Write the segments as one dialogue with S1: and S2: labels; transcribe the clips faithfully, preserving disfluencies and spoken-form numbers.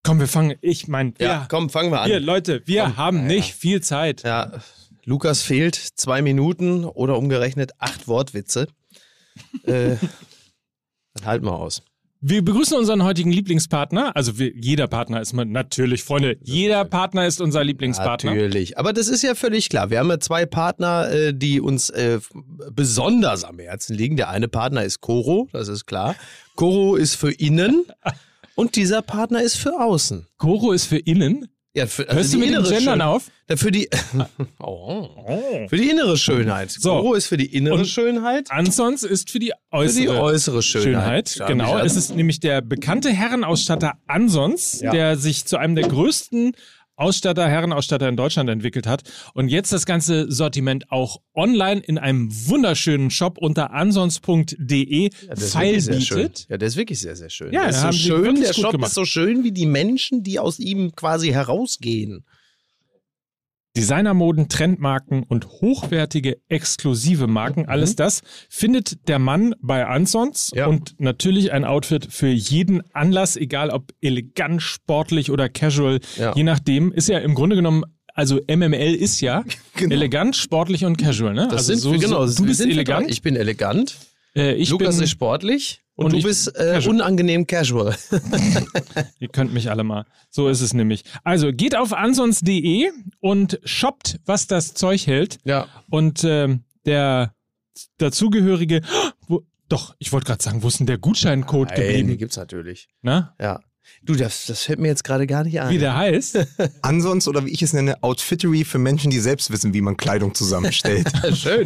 S1: komm, wir fangen, ich meine,
S2: Ja,
S1: ja,
S2: komm, fangen wir an.
S1: Hier, Leute, wir
S2: Komm.
S1: haben
S2: Ja,
S1: nicht
S2: ja.
S1: viel Zeit.
S2: Ja, Lukas fehlt zwei Minuten oder umgerechnet acht Wortwitze. äh, dann halten wir aus.
S1: Wir begrüßen unseren heutigen Lieblingspartner. Also wir, jeder Partner ist man natürlich, Freunde, jeder Partner ist unser Lieblingspartner.
S2: Natürlich, aber das ist ja völlig klar. Wir haben ja zwei Partner, äh, die uns äh, besonders am Herzen liegen. Der eine Partner ist Koro, das ist klar. Koro ist für innen und dieser Partner ist für außen.
S1: Koro ist für innen.
S2: Ja, für, also
S1: Hörst du
S2: die
S1: mit dem
S2: innere
S1: Gendern
S2: Schön-
S1: auf?
S2: Ja, für die oh. für die innere Schönheit.
S1: So.
S2: Koro ist für die innere
S1: Und
S2: Schönheit.
S1: Ansons ist für die
S2: Für
S1: äußere,
S2: die äußere Schönheit.
S1: Schönheit. Genau, es ist nämlich der bekannte Herrenausstatter Ansons,
S2: Ja.
S1: der sich zu einem der größten Ausstatter, Herrenausstatter in Deutschland entwickelt hat und jetzt das ganze Sortiment auch online in einem wunderschönen Shop unter ansons punkt de
S2: Ja, der ist
S1: feil
S2: wirklich sehr schön.
S1: bietet.
S2: Ja, der ist wirklich sehr, sehr schön.
S1: Ja,
S2: der ist so
S1: haben sie
S2: schön,
S1: wirklich
S2: der
S1: gut
S2: Shop
S1: gemacht.
S2: ist so schön wie die Menschen, die aus ihm quasi herausgehen.
S1: Designermoden, Trendmarken und hochwertige, exklusive Marken, alles das findet der Mann bei Ansons
S2: Ja.
S1: und natürlich ein Outfit für jeden Anlass, egal ob elegant, sportlich oder casual,
S2: Ja.
S1: je nachdem, ist ja im Grunde genommen, also M M L ist ja
S3: Genau.
S1: elegant, sportlich und casual, ne?
S2: Das
S1: also
S2: sind
S1: so,
S2: wir, genau.
S1: so, du
S2: wir
S1: bist
S2: sind wir
S1: elegant,
S2: drei. Ich bin elegant.
S1: äh, ich
S2: Lukas
S1: bin,
S2: ist sportlich. Und,
S1: und
S2: du
S1: ich
S2: bist äh,
S1: casual.
S2: unangenehm casual.
S1: Ihr könnt mich alle mal. So ist es nämlich. Also geht auf ansons punkt de und shoppt, was das Zeug hält.
S2: Ja.
S1: Und ähm, der dazugehörige, wo, doch, ich wollte gerade sagen, wo ist denn der Gutscheincode
S2: Nein, die
S1: geblieben?
S2: gibt's natürlich.
S1: Na?
S2: Ja. Du, das, das fällt mir jetzt gerade gar nicht ein.
S1: Wie der heißt?
S3: Ansonsten, oder wie ich es nenne, Outfittery für Menschen, die selbst wissen, wie man Kleidung zusammenstellt.
S2: Schön.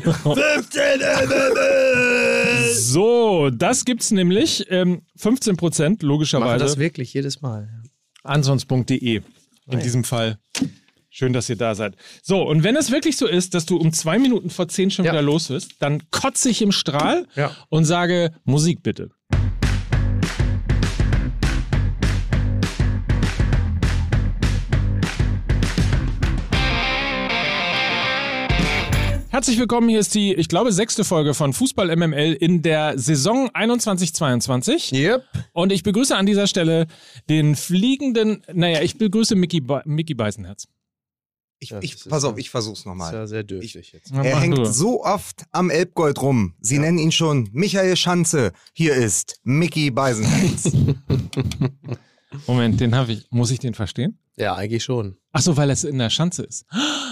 S1: So, das gibt's nämlich. Ähm, fünfzehn Prozent,
S2: Machen
S1: logischerweise.
S2: das wirklich jedes Mal.
S1: ansons punkt de. In diesem Fall. Schön, dass ihr da seid. So, und wenn es wirklich so ist, dass du um zwei Minuten vor zehn schon
S2: Ja.
S1: wieder los bist, dann kotze ich im Strahl
S2: Ja.
S1: und sage Musik bitte. Herzlich willkommen, hier ist die, ich glaube, sechste Folge von Fußball M M L in der Saison einundzwanzig zweiundzwanzig.
S2: Yep.
S1: Und ich begrüße an dieser Stelle den fliegenden, naja, ich begrüße Micky, Be Micky Beisenherz.
S3: Ich,
S2: Ja,
S3: ich,
S2: das ist
S3: pass
S2: ja-
S3: auf, ich versuch's
S2: Das ist
S3: nochmal.
S2: ja sehr dürftig jetzt.
S1: Na,
S3: Er
S1: mach
S3: hängt
S1: du.
S3: so oft am Elbgold rum. Sie nennen ihn schon Michael Schanze. Hier ist Micky Beisenherz.
S1: Moment, den habe ich, muss ich den verstehen?
S2: Ja, eigentlich schon.
S1: Ach so, weil es in der Schanze ist.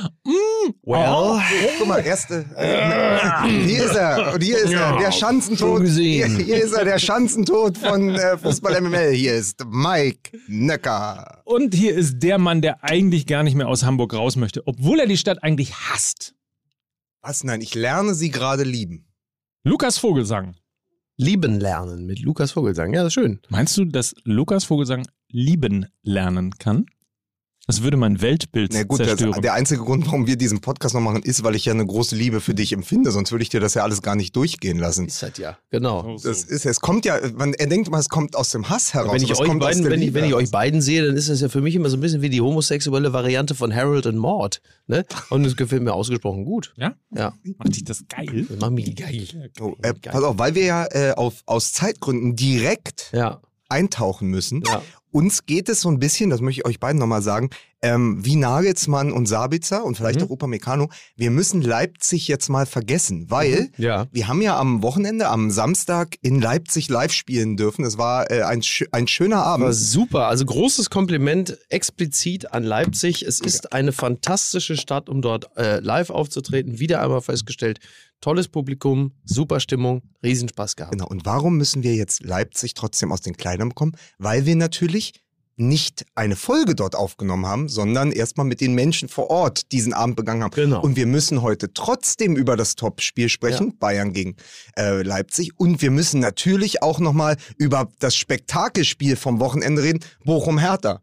S3: Well, guck mal, erste. Äh, hier ist er. Und hier ist er. Der Schanzentod.
S2: Schon
S3: Hier,
S2: gesehen.
S3: hier ist er, der Schanzentod von äh, Fußball M M L. Hier ist Mike Nöcker.
S1: Und hier ist der Mann, der eigentlich gar nicht mehr aus Hamburg raus möchte, obwohl er die Stadt eigentlich hasst.
S3: Was? Nein, ich lerne sie gerade lieben.
S1: Lukas Vogelsang.
S2: Lieben lernen mit Lukas Vogelsang. Ja, das ist schön.
S1: Meinst du, dass Lukas Vogelsang lieben lernen kann? Das würde mein Weltbild
S3: Na gut, das,
S1: zerstören.
S3: der einzige Grund, warum wir diesen Podcast noch machen, ist, weil ich ja eine große Liebe für dich empfinde. Sonst würde ich dir das ja alles gar nicht durchgehen lassen.
S2: Ist halt ja. Genau.
S1: Oh, so.
S3: Das ist, es kommt ja, man, er denkt immer, es kommt aus dem Hass heraus.
S2: Wenn ich,
S3: aber es
S2: euch
S3: kommt aus
S2: beiden,
S3: der
S2: wenn, ich,
S3: Liebe
S2: wenn ich euch
S3: heraus.
S2: beiden sehe, dann ist das ja für mich immer so ein bisschen wie die homosexuelle Variante von Harold und Maude. Ne? Und das gefällt mir ausgesprochen gut.
S1: Ja?
S2: Ja,
S1: Macht dich das geil?
S2: das macht mich geil.
S3: Oh, äh, pass auf, weil wir ja äh, auf, aus Zeitgründen direkt
S2: Ja,
S3: eintauchen müssen.
S2: ja.
S3: Uns geht es so ein bisschen, das möchte ich euch beiden nochmal sagen, ähm, wie Nagelsmann und Sabitzer und vielleicht
S2: Mhm.
S3: auch Upamecano. Wir müssen Leipzig jetzt mal vergessen, weil
S2: Ja.
S3: wir haben ja am Wochenende, am Samstag in Leipzig live spielen dürfen. Es war äh, ein, schö- ein schöner Abend.
S2: Aber super. Also großes Kompliment explizit an Leipzig. Es ist eine fantastische Stadt, um dort äh, live aufzutreten. Wieder einmal festgestellt, tolles Publikum, super Stimmung, Riesenspaß gehabt.
S3: Genau. Und warum müssen wir jetzt Leipzig trotzdem aus den Kleidern bekommen? Weil wir natürlich nicht eine Folge dort aufgenommen haben, sondern erstmal mit den Menschen vor Ort diesen Abend begangen haben.
S2: Genau.
S3: Und wir müssen heute trotzdem über das Top-Spiel sprechen,
S2: Ja.
S3: Bayern gegen äh, Leipzig. Und wir müssen natürlich auch nochmal über das Spektakelspiel vom Wochenende reden, Bochum-Hertha.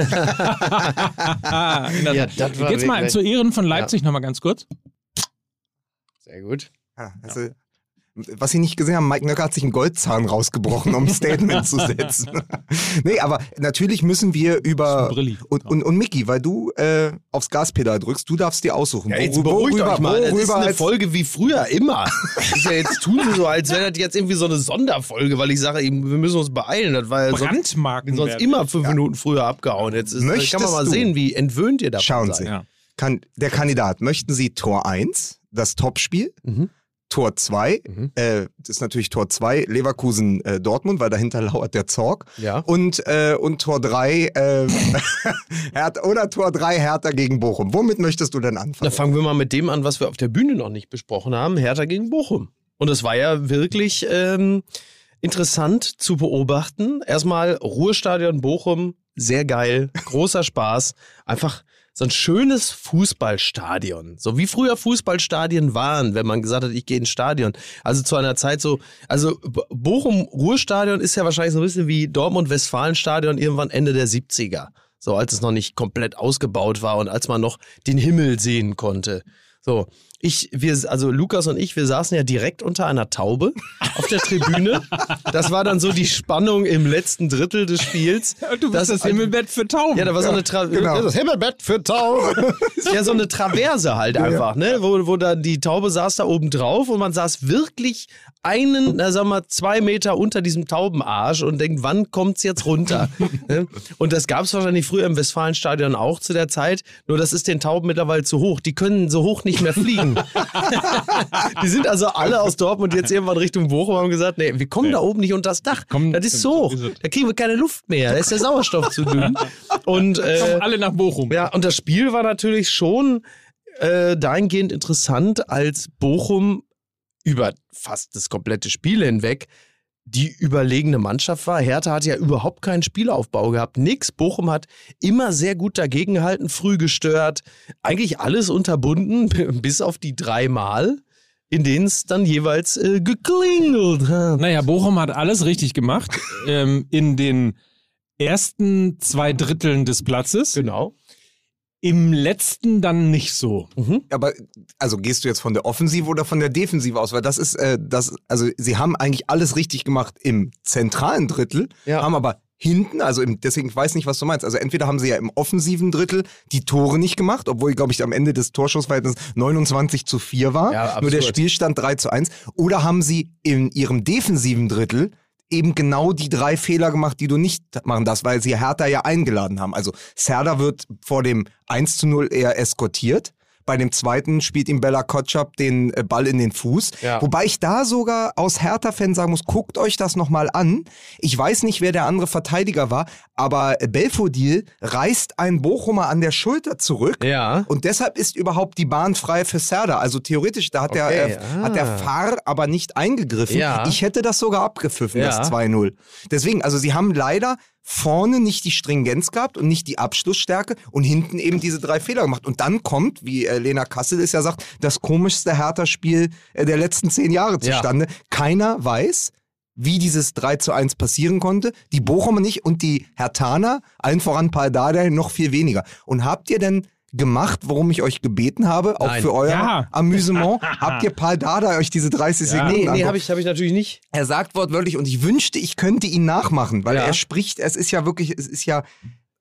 S1: Ah, in der
S2: Ja,
S1: Tat.
S2: das war
S1: Jetzt mal
S2: wirklich-
S1: zu Ehren von Leipzig nochmal ganz kurz.
S2: Sehr gut.
S3: Ja, also, was Sie nicht gesehen haben, Mike Nöcker hat sich einen Goldzahn rausgebrochen, um ein Statement zu setzen. Nee, aber natürlich müssen wir über... Und, und, und Micky, weil du äh, aufs Gaspedal drückst, du darfst dir aussuchen.
S2: Ja, jetzt beruhigt euch mal, das ist eine Folge wie früher, immer. Das ist ja jetzt, tun sie so, als wäre das jetzt irgendwie so eine Sonderfolge, weil ich sage, wir müssen uns beeilen. Das war ja
S1: Brandmarken
S2: sonst, sonst immer fünf ja. Minuten früher abgehauen. Jetzt ist, kann man mal
S3: du?
S2: sehen, wie entwöhnt ihr davon
S3: Schauen
S2: seid.
S3: Sie, ja. Kann, der Kandidat, möchten Sie Tor eins, das Topspiel? Mhm. Tor zwei, mhm. äh, das ist natürlich Tor zwei, Leverkusen äh, Dortmund, weil dahinter lauert der Zorg.
S2: Ja.
S3: Und, äh, und Tor drei, äh, Hertha, oder Tor drei, Hertha gegen Bochum. Womit möchtest du denn anfangen?
S2: Na, fangen wir mal mit dem an, was wir auf der Bühne noch nicht besprochen haben, Hertha gegen Bochum. Und es war ja wirklich ähm, interessant zu beobachten. Erstmal Ruhrstadion Bochum, sehr geil, großer Spaß, einfach... So ein schönes Fußballstadion. So wie früher Fußballstadien waren, wenn man gesagt hat, ich gehe ins Stadion. Also zu einer Zeit so, also Bochum-Ruhrstadion ist ja wahrscheinlich so ein bisschen wie Dortmund-Westfalen-Stadion irgendwann Ende der siebziger. So als es noch nicht komplett ausgebaut war und als man noch den Himmel sehen konnte. So, ich, wir, also Lukas und ich, wir saßen ja direkt unter einer Taube auf der Tribüne. Das war dann so die Spannung im letzten Drittel des Spiels.
S1: Und du bist das, das Himmelbett für Tauben.
S2: Ja, da war so eine Tra-
S3: genau.
S2: das Himmelbett für Tauben. Ja, so eine Traverse halt einfach, ja. ne, wo, wo dann die Taube saß da oben drauf und man saß wirklich einen, na sagen wir mal, zwei Meter unter diesem Taubenarsch und denkt, wann kommt's jetzt runter? Und das gab es wahrscheinlich früher im Westfalenstadion auch zu der Zeit, nur das ist den Tauben mittlerweile zu hoch. Die können so hoch nicht mehr fliegen. Die sind also alle aus Dortmund jetzt irgendwann Richtung Bochum und haben gesagt, nee, wir kommen nee. da oben nicht unter das Dach. Komm, das ist so hoch. Da kriegen wir keine Luft mehr. Da ist der Sauerstoff zu dünn. Und, äh,
S1: kommen alle nach Bochum.
S2: Ja, und das Spiel war natürlich schon äh, dahingehend interessant, als Bochum über fast das komplette Spiel hinweg die überlegene Mannschaft war. Hertha hat ja überhaupt keinen Spielaufbau gehabt. Nix. Bochum hat immer sehr gut dagegengehalten, früh gestört. Eigentlich alles unterbunden, bis auf die drei Mal, in denen es dann jeweils äh, geklingelt hat.
S1: Naja, Bochum hat alles richtig gemacht. ähm, in den ersten zwei Dritteln des Platzes.
S2: Genau.
S1: Im letzten dann nicht so.
S3: Mhm. Aber also gehst du jetzt von der Offensive oder von der Defensive aus? Weil das ist, äh, das, also sie haben eigentlich alles richtig gemacht im zentralen Drittel, ja. haben aber hinten, also im, deswegen ich weiß nicht, was du meinst. Also entweder haben sie ja im offensiven Drittel die Tore nicht gemacht, obwohl, glaube ich, am Ende des Torschussverhältnisses neunundzwanzig zu vier war, ja, nur der Spielstand drei zu eins. Oder haben sie in ihrem defensiven Drittel eben genau die drei Fehler gemacht, die du nicht machen darfst, weil sie Hertha ja eingeladen haben. Also Serdar wird vor dem eins zu null eher eskortiert. Bei dem zweiten spielt ihm Bella Kotschap den Ball in den Fuß. Ja. Wobei ich da sogar aus Hertha-Fan sagen muss, guckt euch das nochmal an. Ich weiß nicht, wer der andere Verteidiger war, aber Belfodil reißt einen Bochumer an der Schulter zurück.
S2: Ja.
S3: Und deshalb ist überhaupt die Bahn frei für Serdar. Also theoretisch, da hat, okay. der, äh, ah. hat der Fahr aber nicht eingegriffen. Ja. Ich hätte das sogar abgepfiffen, ja. das zwei null. Deswegen, also sie haben leider vorne nicht die Stringenz gehabt und nicht die Abschlussstärke und hinten eben diese drei Fehler gemacht. Und dann kommt, wie äh, Lena Kassel es ja sagt, das komischste Hertha-Spiel äh, der letzten zehn Jahre zustande. Ja. Keiner weiß, wie dieses drei zu eins passieren konnte. Die Bochumer nicht und die Herthaner, allen voran Pal Dardai, noch viel weniger. Und habt ihr denn gemacht, worum ich euch gebeten habe, auch Nein. für euer ja. Amüsement? Habt ihr Pal Dardai euch diese dreißig ja. Sekunden
S2: Nee, nee habe ich, hab ich natürlich nicht.
S3: Er sagt wortwörtlich, und ich wünschte, ich könnte ihn nachmachen, weil ja. er spricht, es ist ja wirklich, es ist ja,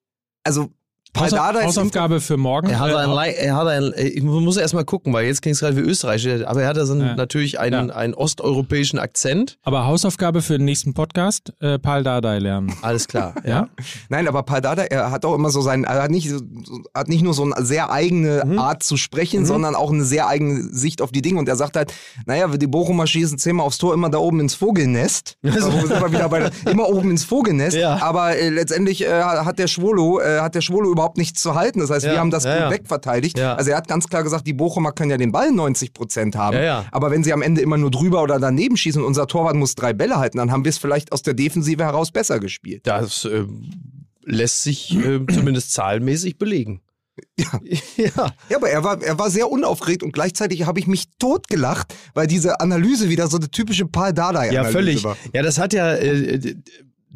S3: also
S1: Haus, Hausaufgabe für morgen.
S2: Er hat ein, er hat ein, ich muss erst mal gucken, weil jetzt klingt es gerade wie Österreich, aber er hat also ja. natürlich einen, ja. einen osteuropäischen Akzent.
S1: Aber Hausaufgabe für den nächsten Podcast, äh, Pal Dardai lernen.
S2: Alles klar, ja.
S3: Nein, aber Pal Dardai, er hat auch immer so seinen, er hat nicht, so, hat nicht nur so eine sehr eigene mhm. Art zu sprechen, mhm. sondern auch eine sehr eigene Sicht auf die Dinge. Und er sagt halt, naja, die Bochumer schießen zehnmal aufs Tor, immer da oben ins Vogelnest. Also wir sind immer wieder bei der, immer oben ins Vogelnest. Ja. Aber äh, letztendlich äh, hat der Schwolo, äh, hat der Schwolo überhaupt nichts zu halten. Das heißt, ja, wir haben das ja, gut ja. wegverteidigt. Ja. Also er hat ganz klar gesagt, die Bochumer können ja den Ball neunzig Prozent haben. Ja, ja. Aber wenn sie am Ende immer nur drüber oder daneben schießen und unser Torwart muss drei Bälle halten, dann haben wir es vielleicht aus der Defensive heraus besser gespielt.
S2: Das äh, lässt sich äh, zumindest zahlenmäßig belegen.
S3: Ja. ja. ja, aber er war, er war sehr unaufgeregt und gleichzeitig habe ich mich totgelacht, weil diese Analyse wieder so eine typische Pal Dardai-Analyse
S2: ja, völlig.
S3: war.
S2: Ja, das hat ja... Äh,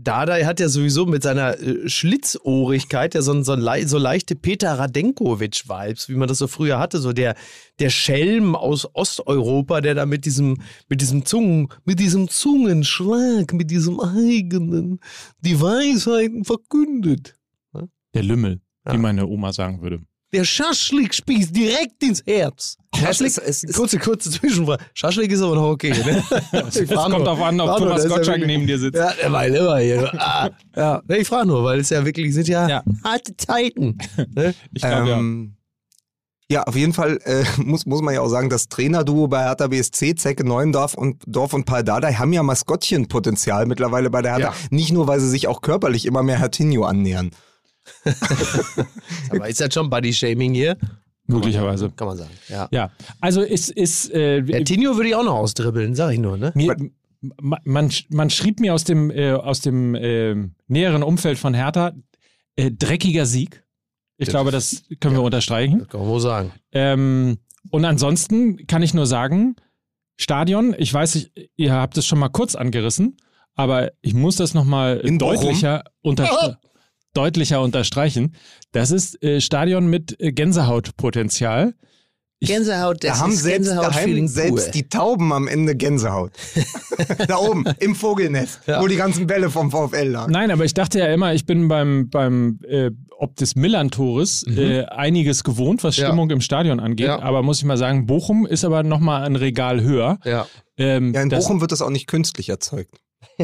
S2: Dardai hat ja sowieso mit seiner äh, Schlitzohrigkeit ja so, so, le so leichte Peter Radenkovic-Vibes, wie man das so früher hatte, so der, der Schelm aus Osteuropa, der da mit diesem, mit diesem Zungen, mit diesem Zungenschlag, mit diesem eigenen, die Weisheiten verkündet. Ja?
S1: Der Lümmel,
S2: Ja.
S1: wie meine Oma sagen würde.
S2: Der Schaschlik spießt direkt ins Herz. Schaschlik,
S3: es ist-
S2: kurze, kurze Zwischenfrage. Schaschlik ist aber noch okay, ne?
S1: Es kommt darauf an, ob Thomas Gottschalk neben dir sitzt.
S2: Ja, der war immer hier. Ah, ja. Nee, ich frage nur, weil es ja wirklich sind ja,
S1: Ja.
S2: harte Zeiten. Ne?
S1: Ich glaube,
S3: ähm, ja. auf jeden Fall äh, muss, muss man ja auch sagen, das Trainerduo bei Hertha B S C, Zecke Neuendorf und Dorf und Paul Dardai haben ja Maskottchenpotenzial mittlerweile bei der Hertha.
S2: Ja.
S3: Nicht nur, weil sie sich auch körperlich immer mehr Hertinho annähern.
S2: Aber ist das schon Body-Shaming hier?
S1: möglicherweise.
S2: Kann man sagen. Ja.
S1: Ja, also ist, ist äh,
S2: Der Tinio würde ich auch noch ausdribbeln, sag ich nur, ne?
S1: mir, ma- man, man schrieb mir aus dem, äh, aus dem äh, näheren Umfeld von Hertha, äh, dreckiger Sieg. Ich
S2: Ja.
S1: glaube, das können wir unterstreichen.
S2: Das kann man wohl sagen.
S1: Ähm, und ansonsten kann ich nur sagen, Stadion, ich weiß, ich, ihr habt es schon mal kurz angerissen, aber ich muss das nochmal
S3: In Bochum?
S1: deutlicher, unter, deutlicher unterstreichen. Das ist äh, Stadion mit äh, Gänsehautpotenzial. Ich-
S2: Gänsehaut, das
S3: Da haben
S2: ist
S3: selbst daheim
S2: Gänsehaut-Feeling
S3: selbst
S2: pur.
S3: die Tauben am Ende Gänsehaut. Da oben, im Vogelnest,
S2: Ja.
S3: wo die ganzen Bälle vom VfL lagen.
S1: Nein, aber ich dachte ja immer, ich bin beim, beim äh, ob des Millern-Tores äh, einiges gewohnt, was
S2: Ja.
S1: Stimmung im Stadion angeht.
S2: Ja.
S1: Aber muss ich mal sagen, Bochum ist aber nochmal ein Regal höher.
S2: Ja.
S1: Ähm,
S3: Ja, in
S1: das-
S3: Bochum wird das auch nicht künstlich erzeugt.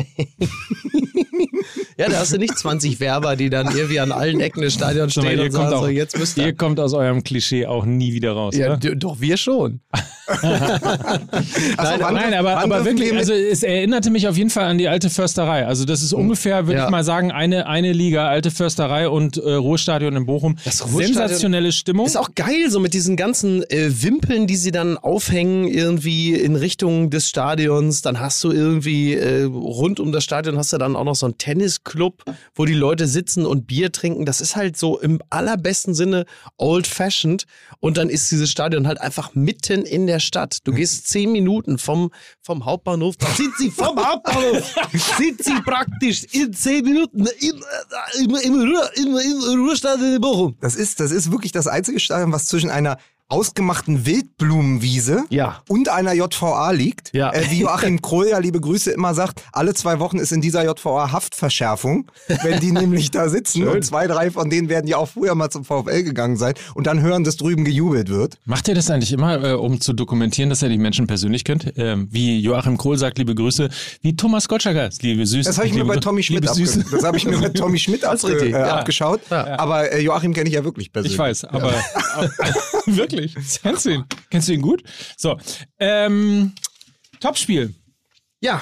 S2: Ja, da hast du nicht zwanzig Werber, die dann irgendwie an allen Ecken des Stadions
S1: Sag mal,
S2: stehen
S1: ihr
S2: und
S1: kommt
S2: sagen,
S1: auch-
S2: so, jetzt müsst
S1: Ihr
S2: ihr.
S1: kommt aus eurem Klischee auch nie wieder raus.
S2: Ja,
S1: oder?
S2: d- doch, wir schon.
S3: Achso,
S2: Nein,
S3: wann-
S1: Nein, aber,
S3: wann
S1: aber
S3: dürfen
S1: wirklich,
S3: wir mit-
S1: also es erinnerte mich auf jeden Fall an die alte Försterei. Also das ist ungefähr, würde
S2: Ja.
S1: ich mal sagen, eine, eine Liga alte Försterei und äh, Ruhrstadion in Bochum.
S2: Das Ruhrstadion
S1: Sensationelle Stimmung.
S2: Ist auch geil, so mit diesen ganzen äh, Wimpeln, die sie dann aufhängen, irgendwie in Richtung des Stadions. Dann hast du irgendwie äh, rund um das Stadion hast du dann auch noch so einen Tennisclub, wo die Leute sitzen und Bier trinken. Das ist halt so im allerbesten Sinne old-fashioned. Und dann ist dieses Stadion halt einfach mitten in der Stadt. Du gehst zehn Minuten vom, vom Hauptbahnhof. Da sind sie vom Hauptbahnhof. sind sie praktisch in zehn Minuten in, äh, im, im, Ruhr, im, im Ruhrstadion in Bochum.
S3: Das ist, das ist wirklich das einzige Stadion, was zwischen einer ausgemachten Wildblumenwiese
S2: Ja.
S3: und einer J V A liegt.
S2: Ja.
S3: Äh, wie Joachim Kroll, ja, liebe Grüße, immer sagt, alle zwei Wochen ist in dieser J V A Haftverschärfung, wenn die nämlich da sitzen.
S2: Schön.
S3: Und zwei, drei von denen werden ja auch früher mal zum VfL gegangen sein und dann hören, dass drüben gejubelt wird.
S1: Macht ihr das eigentlich immer, äh, um zu dokumentieren, dass ihr die Menschen persönlich kennt? Ähm, wie Joachim Krohl sagt, liebe Grüße, wie Thomas Gottschalker, liebe Süße.
S3: Das habe ich mir
S1: liebe,
S3: bei Tommy Schmidt,
S1: liebe
S3: abge
S1: Süße.
S3: das habe ich mir bei Tommy Schmidt
S2: Das ist
S3: abge
S2: richtig,
S3: äh,
S2: ja.
S3: abgeschaut.
S2: Ja.
S3: Aber äh, Joachim kenne ich ja wirklich persönlich.
S1: Ich weiß, aber, aber wirklich, kennst du ihn? Kennst du ihn gut? So, ähm, Topspiel.
S2: Ja,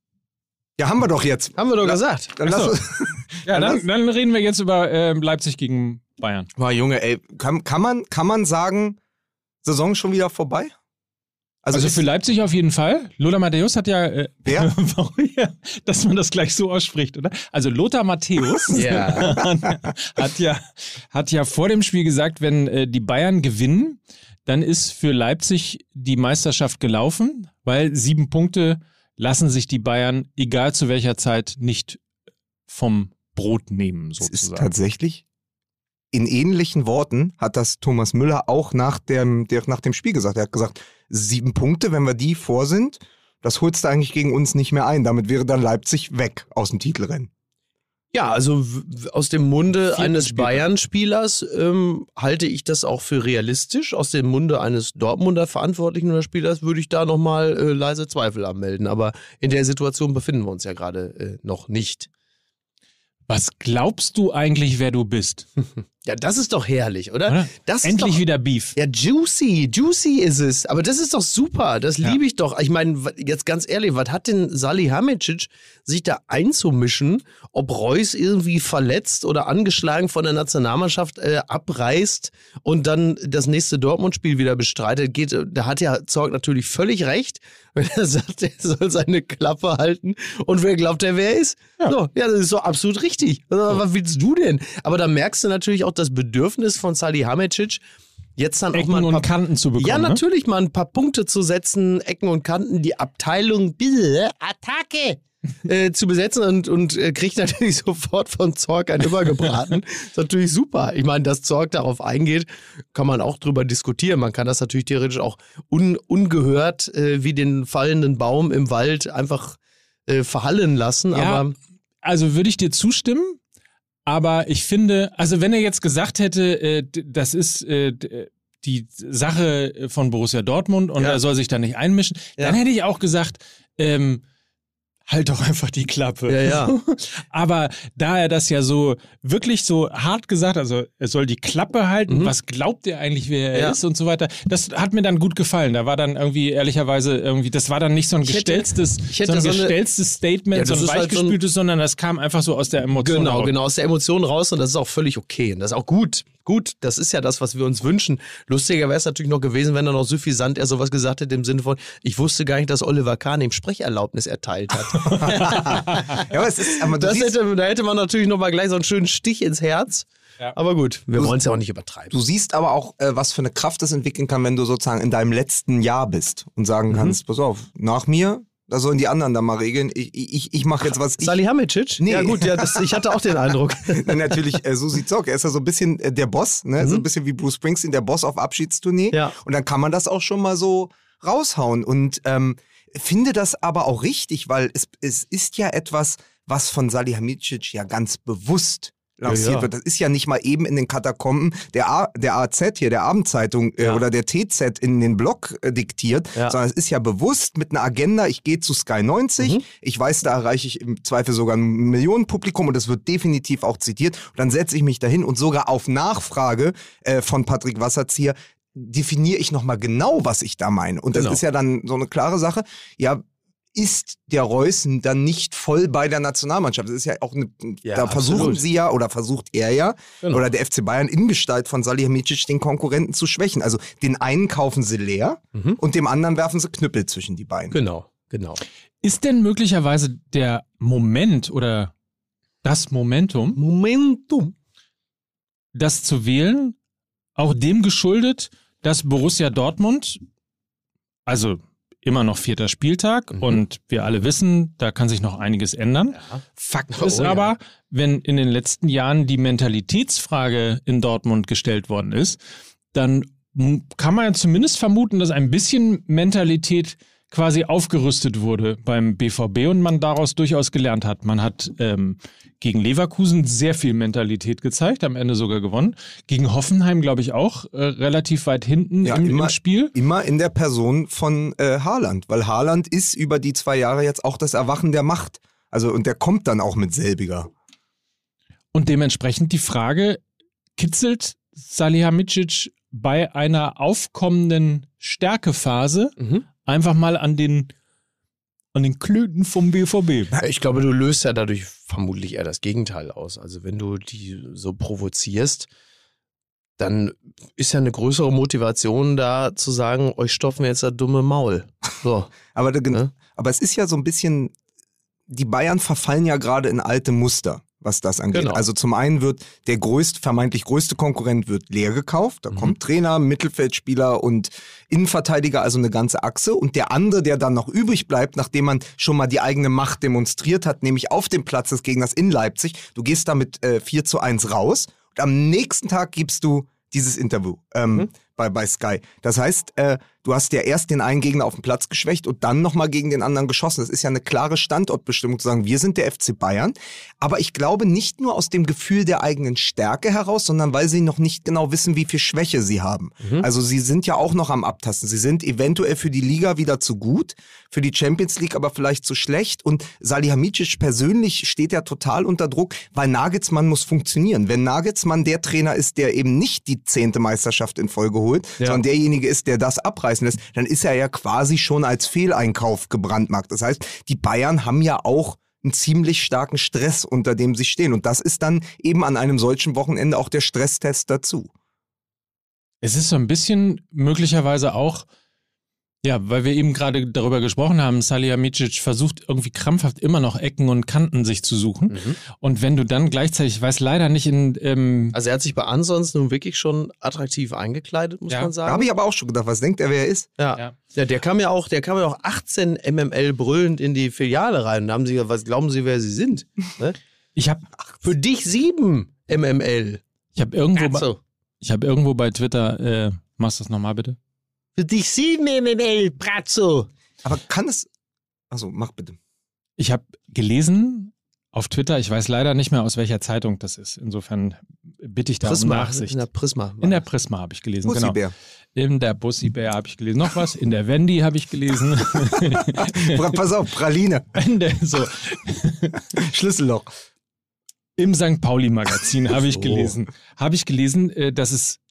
S3: Ja, haben wir doch jetzt.
S2: haben wir doch
S3: La-
S2: gesagt.
S3: Dann
S1: Ach
S3: lass
S1: so.
S3: uns.
S1: Ja,
S3: Dann
S1: dann, dann reden wir jetzt über ähm, Leipzig gegen Bayern.
S3: Boah, Junge, ey, kann, kann, man, kann man sagen, Saison schon wieder vorbei?
S1: Also,
S3: ist-
S1: für Leipzig auf jeden Fall. Lothar Matthäus hat ja, äh,
S3: Wer?
S1: warum ja, dass man das gleich so ausspricht, oder? Also Lothar Matthäus
S2: Ja.
S1: hat ja hat ja vor dem Spiel gesagt, wenn äh, die Bayern gewinnen, dann ist für Leipzig die Meisterschaft gelaufen, weil sieben Punkte lassen sich die Bayern, egal zu welcher Zeit, nicht vom Brot nehmen,
S3: Es ist
S1: sozusagen.
S3: tatsächlich, in ähnlichen Worten hat das Thomas Müller auch nach dem, der, nach dem Spiel gesagt. Er hat gesagt, sieben Punkte, wenn wir die vor sind, das holst du eigentlich gegen uns nicht mehr ein. Damit wäre dann Leipzig weg aus dem Titelrennen.
S2: Ja, also w- w- aus dem Munde
S1: Vierten
S2: eines
S1: Spieltag.
S2: Bayern-Spielers ähm, halte ich das auch für realistisch. Aus dem Munde eines Dortmunder Verantwortlichen oder Spielers würde ich da nochmal äh, leise Zweifel anmelden. Aber in der Situation befinden wir uns ja gerade äh, noch nicht.
S1: Was glaubst du eigentlich, wer du bist?
S2: Ja, das ist doch herrlich, oder?
S1: Oder?
S2: Das ist
S1: Endlich
S2: doch,
S1: wieder Beef.
S2: Ja, juicy, juicy ist es. Aber das ist doch super, das
S1: Ja.
S2: liebe ich doch. Ich meine, wa- jetzt ganz ehrlich, was hat denn Salihamidzic sich da einzumischen, ob Reus irgendwie verletzt oder angeschlagen von der Nationalmannschaft äh, abreißt und dann das nächste Dortmund-Spiel wieder bestreitet? Geht, äh, da hat ja Zorg natürlich völlig recht, wenn er sagt, er soll seine Klappe halten. Und wer glaubt, der wer ist?
S1: Ja.
S2: So, ja, das ist doch absolut richtig. Also, was willst du denn? Aber da merkst du natürlich auch das Bedürfnis von Salihamidzic, jetzt dann auch
S1: Ecken
S2: mal ein
S1: und
S2: paar,
S1: Kanten zu bekommen.
S2: ja,
S1: ne?
S2: natürlich mal ein paar Punkte zu setzen, Ecken und Kanten, die Abteilung, bitte, Attacke, äh, zu besetzen und, und äh, kriegt natürlich sofort von Zorc ein übergebraten. Ist natürlich super. Ich meine, dass Zorc darauf eingeht, kann man auch drüber diskutieren. Man kann das natürlich theoretisch auch un, ungehört äh, wie den fallenden Baum im Wald einfach äh, verhallen lassen.
S1: Ja,
S2: aber
S1: also würde ich dir zustimmen, aber ich finde, also wenn er jetzt gesagt hätte, äh, das ist äh, die Sache von Borussia Dortmund und ja. er soll sich da nicht einmischen, ja. dann hätte ich auch gesagt, ähm, halt doch einfach die Klappe.
S2: Ja, ja.
S1: Aber da er das ja so wirklich so hart gesagt, also er soll die Klappe halten, mhm. was glaubt er eigentlich, wer er ja. ist und so weiter, das hat mir dann gut gefallen. Da war dann irgendwie ehrlicherweise irgendwie, das war dann nicht so ein gestelztes,
S2: ich hätte, ich hätte
S1: so ein
S2: so
S1: gestelztes Statement,
S2: ja,
S1: so ein weichgespültes, halt so sondern das kam einfach so aus der Emotion
S2: Genau,
S1: raus.
S2: genau, aus der Emotion raus und das ist auch völlig okay. Und das ist auch gut. Gut, das ist ja das, was wir uns wünschen. Lustiger wäre es natürlich noch gewesen, wenn er noch suffisant er sowas gesagt hätte im Sinne von, ich wusste gar nicht, dass Oliver Kahn ihm Sprecherlaubnis erteilt hat.
S3: ja, aber es ist, aber
S2: das hätte, da hätte man natürlich noch mal gleich so einen schönen Stich ins Herz. Ja. Aber gut, wir wollen es ja auch nicht übertreiben.
S3: Du siehst aber auch, äh, was für eine Kraft das entwickeln kann, wenn du sozusagen in deinem letzten Jahr bist und sagen kannst, mhm. pass auf, nach mir, da sollen die anderen da mal regeln. Ich, ich, ich mache jetzt was. Ich
S2: Salihamidzic?
S3: Nee.
S2: Ja gut, ja, das, ich hatte auch den Eindruck.
S3: Natürlich, äh, Susi Zorc, er ist ja so ein bisschen äh, der Boss, ne? Mhm. So ein bisschen wie Bruce Springsteen, der Boss auf Abschiedstournee.
S2: Ja.
S3: Und dann kann man das auch schon mal so raushauen. Und ähm, finde das aber auch richtig, weil es, es ist ja etwas, was von Salihamidzic ja ganz bewusst lanciert ja, ja. wird. Das ist ja nicht mal eben in den Katakomben der, A, der A Z hier, der Abendzeitung äh, ja. oder der T Z in den Blog äh, diktiert, ja. sondern es ist ja bewusst mit einer Agenda, ich gehe zu Sky neunzig, mhm. ich weiß, da erreiche ich im Zweifel sogar ein Millionenpublikum und das wird definitiv auch zitiert und dann setze ich mich dahin und sogar auf Nachfrage äh, von Patrick Wasserzieher definiere ich nochmal genau, was ich da meine. Und das genau. ist ja dann so eine klare Sache. Ja, ist der Reus dann nicht voll bei der Nationalmannschaft? Das ist ja auch eine, ja, da versuchen absolut. sie ja oder versucht er ja genau. oder der F C Bayern in Gestalt von Salihamidzic den Konkurrenten zu schwächen. Also den einen kaufen sie leer mhm. und dem anderen werfen sie Knüppel zwischen die Beine.
S2: Genau, genau.
S1: Ist denn möglicherweise der Moment oder das Momentum,
S2: Momentum,
S1: das zu wählen, auch dem geschuldet, dass Borussia Dortmund, also immer noch vierter Spieltag mhm. und wir alle wissen, da kann sich noch einiges ändern. Ja. Fakt oh, ist aber, ja. wenn in den letzten Jahren die Mentalitätsfrage in Dortmund gestellt worden ist, dann kann man ja zumindest vermuten, dass ein bisschen Mentalität quasi aufgerüstet wurde beim B V B und man daraus durchaus gelernt hat. Man hat ähm, gegen Leverkusen sehr viel Mentalität gezeigt, am Ende sogar gewonnen. Gegen Hoffenheim, glaube ich, auch äh, relativ weit hinten ja, im,
S3: immer,
S1: im Spiel.
S3: Immer in der Person von äh, Haaland, weil Haaland ist über die zwei Jahre jetzt auch das Erwachen der Macht. Also und der kommt dann auch mit selbiger.
S1: Und dementsprechend die Frage, kitzelt Salihamidzic bei einer aufkommenden Stärkephase mhm. einfach mal an den, an den Klöten vom B V B.
S2: Ich glaube, du löst ja dadurch vermutlich eher das Gegenteil aus. Also wenn du die so provozierst, dann ist ja eine größere Motivation da zu sagen, euch stopfen wir jetzt das dumme Maul. So.
S3: aber, ja? aber es ist ja so ein bisschen, die Bayern verfallen ja gerade in alte Muster, was das angeht. Genau. Also zum einen wird der größt, vermeintlich größte Konkurrent wird leer gekauft. Da mhm. kommt Trainer, Mittelfeldspieler und Innenverteidiger, also eine ganze Achse. Und der andere, der dann noch übrig bleibt, nachdem man schon mal die eigene Macht demonstriert hat, nämlich auf dem Platz des Gegners in Leipzig, du gehst da mit äh, vier zu eins raus und am nächsten Tag gibst du dieses Interview ähm, mhm. bei, bei Sky. Das heißt, äh, du hast ja erst den einen Gegner auf dem Platz geschwächt und dann nochmal gegen den anderen geschossen. Das ist ja eine klare Standortbestimmung zu sagen, wir sind der F C Bayern. Aber ich glaube nicht nur aus dem Gefühl der eigenen Stärke heraus, sondern weil sie noch nicht genau wissen, wie viel Schwäche sie haben. Mhm. Also sie sind ja auch noch am Abtasten. Sie sind eventuell für die Liga wieder zu gut, für die Champions League aber vielleicht zu schlecht. Und Salihamidzic persönlich steht ja total unter Druck, weil Nagelsmann muss funktionieren. Wenn Nagelsmann der Trainer ist, der eben nicht die zehnte Meisterschaft in Folge holt, ja. sondern derjenige ist, der das abreißen lässt, dann ist er ja quasi schon als Fehleinkauf gebrandmarkt. Das heißt, die Bayern haben ja auch einen ziemlich starken Stress, unter dem sie stehen. Und das ist dann eben an einem solchen Wochenende auch der Stresstest dazu.
S1: Es ist so ein bisschen möglicherweise auch Ja, weil wir eben gerade darüber gesprochen haben, Salihamidzic versucht irgendwie krampfhaft immer noch Ecken und Kanten sich zu suchen. Mhm. Und wenn du dann gleichzeitig, ich weiß leider nicht in... Ähm
S2: also er hat sich bei ansonsten nun wirklich schon attraktiv eingekleidet, muss
S1: ja.
S2: man sagen.
S3: Da habe ich aber auch schon gedacht, was denkt er, wer er ist?
S2: Ja. ja. Ja, der kam ja auch, der kam ja auch achtzehn M M L brüllend in die Filiale rein. Da haben sie, was glauben Sie, wer sie sind? Ne?
S1: Ich habe
S2: für dich sieben M M L.
S1: Ich habe irgendwo, bei, ich hab irgendwo bei Twitter, äh, machst du das nochmal bitte?
S2: Für dich sieben M M L, Brazzo.
S3: Aber kann es... Achso, mach bitte.
S1: Ich habe gelesen auf Twitter, ich weiß leider nicht mehr, aus welcher Zeitung das ist. Insofern bitte ich da
S2: Prisma,
S1: um Nachsicht.
S2: In der Prisma.
S1: In der Prisma habe ich gelesen,
S3: Bussibär.
S1: Genau. In der Bussibär habe ich gelesen. Noch was? In der Wendy habe ich gelesen.
S3: Pass auf, Praline.
S1: In der, so.
S3: Schlüsselloch.
S1: Im Sankt Pauli-Magazin habe ich gelesen. Habe ich gelesen, dass es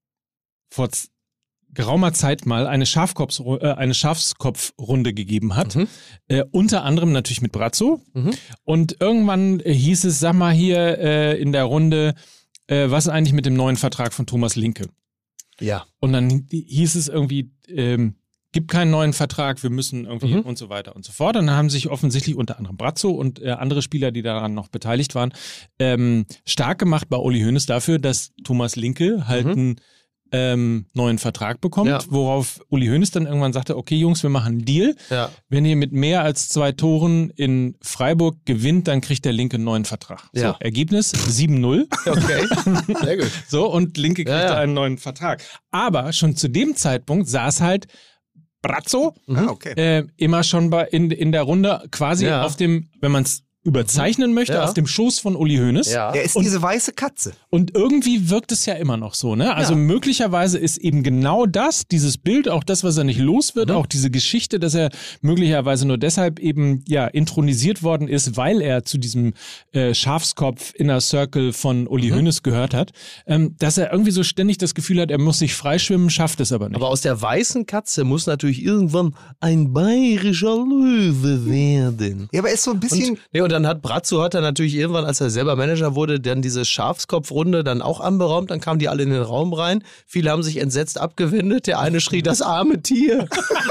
S1: vor geraumer Zeit mal eine, Schafkopf, äh, eine Schafskopfrunde gegeben hat. Mhm. Äh, unter anderem natürlich mit Brazzo. Mhm. Und irgendwann äh, hieß es, sag mal hier äh, in der Runde, äh, was ist eigentlich mit dem neuen Vertrag von Thomas Linke?
S2: Ja.
S1: Und dann hieß es irgendwie, ähm, gibt keinen neuen Vertrag, wir müssen irgendwie mhm. und so weiter und so fort. Und dann haben sich offensichtlich unter anderem Brazzo und äh, andere Spieler, die daran noch beteiligt waren, ähm, stark gemacht bei Uli Hoeneß dafür, dass Thomas Linke halt mhm. einen ähm, neuen Vertrag bekommt, ja. worauf Uli Hoeneß dann irgendwann sagte, okay Jungs, wir machen einen Deal. Ja. Wenn ihr mit mehr als zwei Toren in Freiburg gewinnt, dann kriegt der Linke einen neuen Vertrag. Ja. So, Ergebnis sieben null.
S2: Okay, sehr gut.
S1: So, und Linke kriegt ja, ja. einen neuen Vertrag. Aber schon zu dem Zeitpunkt saß halt Brazzo
S3: mhm. okay.
S1: äh, immer schon bei in, in der Runde quasi ja. auf dem, wenn man es überzeichnen möchte, ja. auf dem Schoß von Uli Hoeneß.
S3: Ja. Er ist und, diese weiße Katze.
S1: Und irgendwie wirkt es ja immer noch so, ne? Also ja. möglicherweise ist eben genau das, dieses Bild, auch das, was er nicht los wird, mhm. auch diese Geschichte, dass er möglicherweise nur deshalb eben ja intronisiert worden ist, weil er zu diesem äh, Schafskopf Inner Circle von Uli mhm. Hoeneß gehört hat, ähm, dass er irgendwie so ständig das Gefühl hat, er muss sich freischwimmen, schafft es aber nicht.
S2: Aber aus der weißen Katze muss natürlich irgendwann ein bayerischer Löwe werden.
S3: Ja, aber er ist so ein bisschen...
S2: Und, nee, und dann hat Brazzo hat er natürlich irgendwann, als er selber Manager wurde, dann diese Schafskopfrunde dann auch anberaumt. Dann kamen die alle in den Raum rein. Viele haben sich entsetzt abgewendet. Der eine schrie, das arme Tier.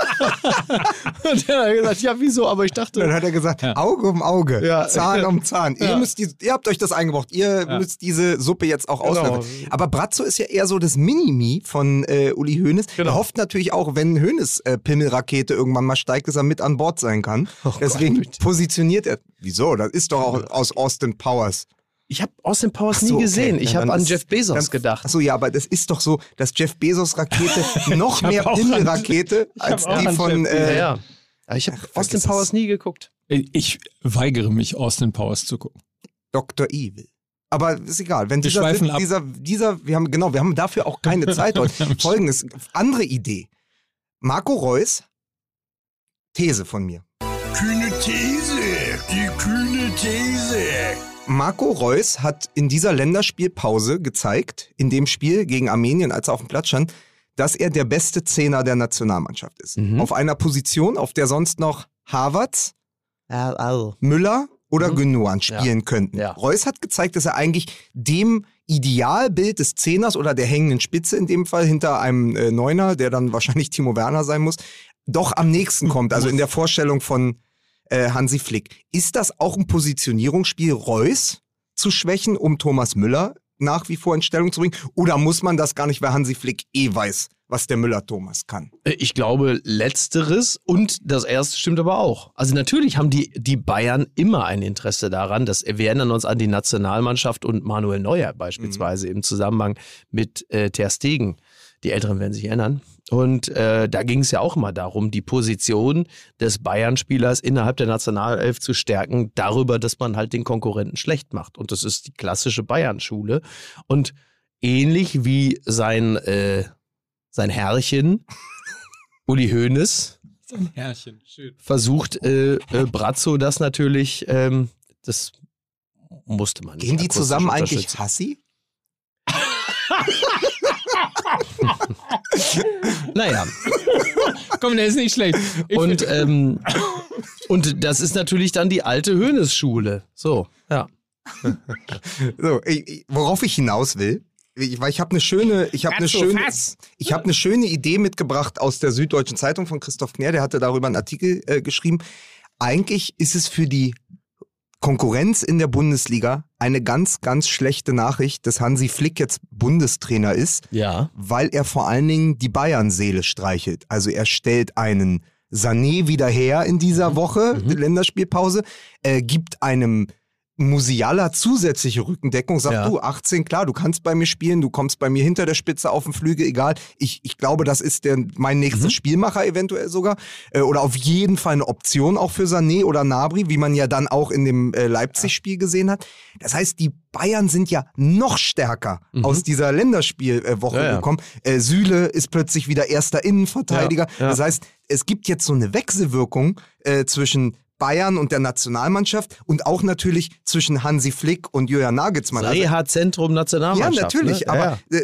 S2: Und dann hat er gesagt, ja, wieso? Aber ich dachte...
S3: Dann hat er gesagt, ja. Auge um Auge, ja. Zahn um Zahn. Ja. Ihr, müsst die, ihr habt euch das eingebrockt. Ihr ja. müsst diese Suppe jetzt auch genau. auslöffeln. Aber Brazzo ist ja eher so das Mini-Mi von äh, Uli Hoeneß. Genau. Er hofft natürlich auch, wenn Hoeneß äh, Pimmelrakete irgendwann mal steigt, dass er mit an Bord sein kann. Oh Deswegen Gott, positioniert er... Wieso? Das ist doch auch aus Austin Powers.
S2: Ich habe Austin Powers so, nie gesehen. Okay. Ich ja, habe an ist, Jeff Bezos dann, gedacht.
S3: Achso, ja, aber das ist doch so, dass Jeff Bezos Rakete noch mehr Pimmelrakete als die von... Äh,
S2: ja, ja. Ich habe Austin Powers nie geguckt.
S1: Ich weigere mich, Austin Powers zu gucken.
S3: Doktor Evil. Aber ist egal. Wenn wir dieser, dieser, dieser, dieser, wir haben, genau, wir haben dafür auch keine Zeit heute. Folgendes, andere Idee. Marco Reus, These von mir.
S4: Kühne These, die kühne These.
S3: Marco Reus hat in dieser Länderspielpause gezeigt, in dem Spiel gegen Armenien, als er auf dem Platz stand, dass er der beste Zehner der Nationalmannschaft ist. Mhm. Auf einer Position, auf der sonst noch Havertz,
S2: Au, au.
S3: Müller oder mhm. Gündogan spielen ja. könnten. Ja. Reus hat gezeigt, dass er eigentlich dem Idealbild des Zehners oder der hängenden Spitze in dem Fall hinter einem äh, Neuner, der dann wahrscheinlich Timo Werner sein muss, doch am nächsten kommt, also in der Vorstellung von äh, Hansi Flick. Ist das auch ein Positionierungsspiel, Reus zu schwächen, um Thomas Müller nach wie vor in Stellung zu bringen? Oder muss man das gar nicht, weil Hansi Flick eh weiß, was der Müller-Thomas kann?
S2: Ich glaube, letzteres und das erste stimmt aber auch. Also natürlich haben die, die Bayern immer ein Interesse daran, dass wir erinnern uns an die Nationalmannschaft und Manuel Neuer beispielsweise mhm. im Zusammenhang mit äh, Ter Stegen. Die Älteren werden sich erinnern. Und äh, da ging es ja auch immer darum, die Position des Bayern-Spielers innerhalb der Nationalelf zu stärken, darüber, dass man halt den Konkurrenten schlecht macht. Und das ist die klassische Bayern-Schule. Und ähnlich wie sein, äh, sein Herrchen, Uli Hoeneß,
S1: sein Herrchen, schön.
S2: versucht äh, äh, Brazzo das natürlich, ähm, das musste man nicht.
S3: Gehen die zusammen eigentlich Hassi?
S2: Naja.
S1: Komm, der ist nicht schlecht. Ich
S2: und, ähm, und das ist natürlich dann die alte Hoeneß-Schule. So, ja.
S3: So, ich, worauf ich hinaus will, ich, weil ich habe eine schöne, ich habe eine schöne, ich habe eine schöne Idee mitgebracht aus der Süddeutschen Zeitung von Christoph Kner, der hatte darüber einen Artikel äh, geschrieben. Eigentlich ist es für die Konkurrenz in der Bundesliga eine ganz, ganz schlechte Nachricht, dass Hansi Flick jetzt Bundestrainer ist,
S2: ja.
S3: weil er vor allen Dingen die Bayern-Seele streichelt. Also er stellt einen Sané wieder her in dieser Woche, mhm. Länderspielpause, äh, gibt einem Musiala zusätzliche Rückendeckung, sagt
S2: ja.
S3: du, achtzehn, klar, du kannst bei mir spielen, du kommst bei mir hinter der Spitze auf den Flügel, egal. Ich, ich glaube, das ist der, mein nächster mhm. Spielmacher eventuell sogar. Äh, oder auf jeden Fall eine Option auch für Sané oder Gnabry, wie man ja dann auch in dem äh, Leipzig-Spiel gesehen hat. Das heißt, die Bayern sind ja noch stärker mhm. aus dieser Länderspielwoche äh, ja, ja. gekommen. Äh, Süle ist plötzlich wieder erster Innenverteidiger. Ja, ja. Das heißt, es gibt jetzt so eine Wechselwirkung äh, zwischen Bayern und der Nationalmannschaft und auch natürlich zwischen Hansi Flick und Julian Nagelsmann.
S2: Reha-Zentrum Nationalmannschaft.
S3: Ja, natürlich,
S2: ne?
S3: aber
S2: ja, ja.
S3: Äh,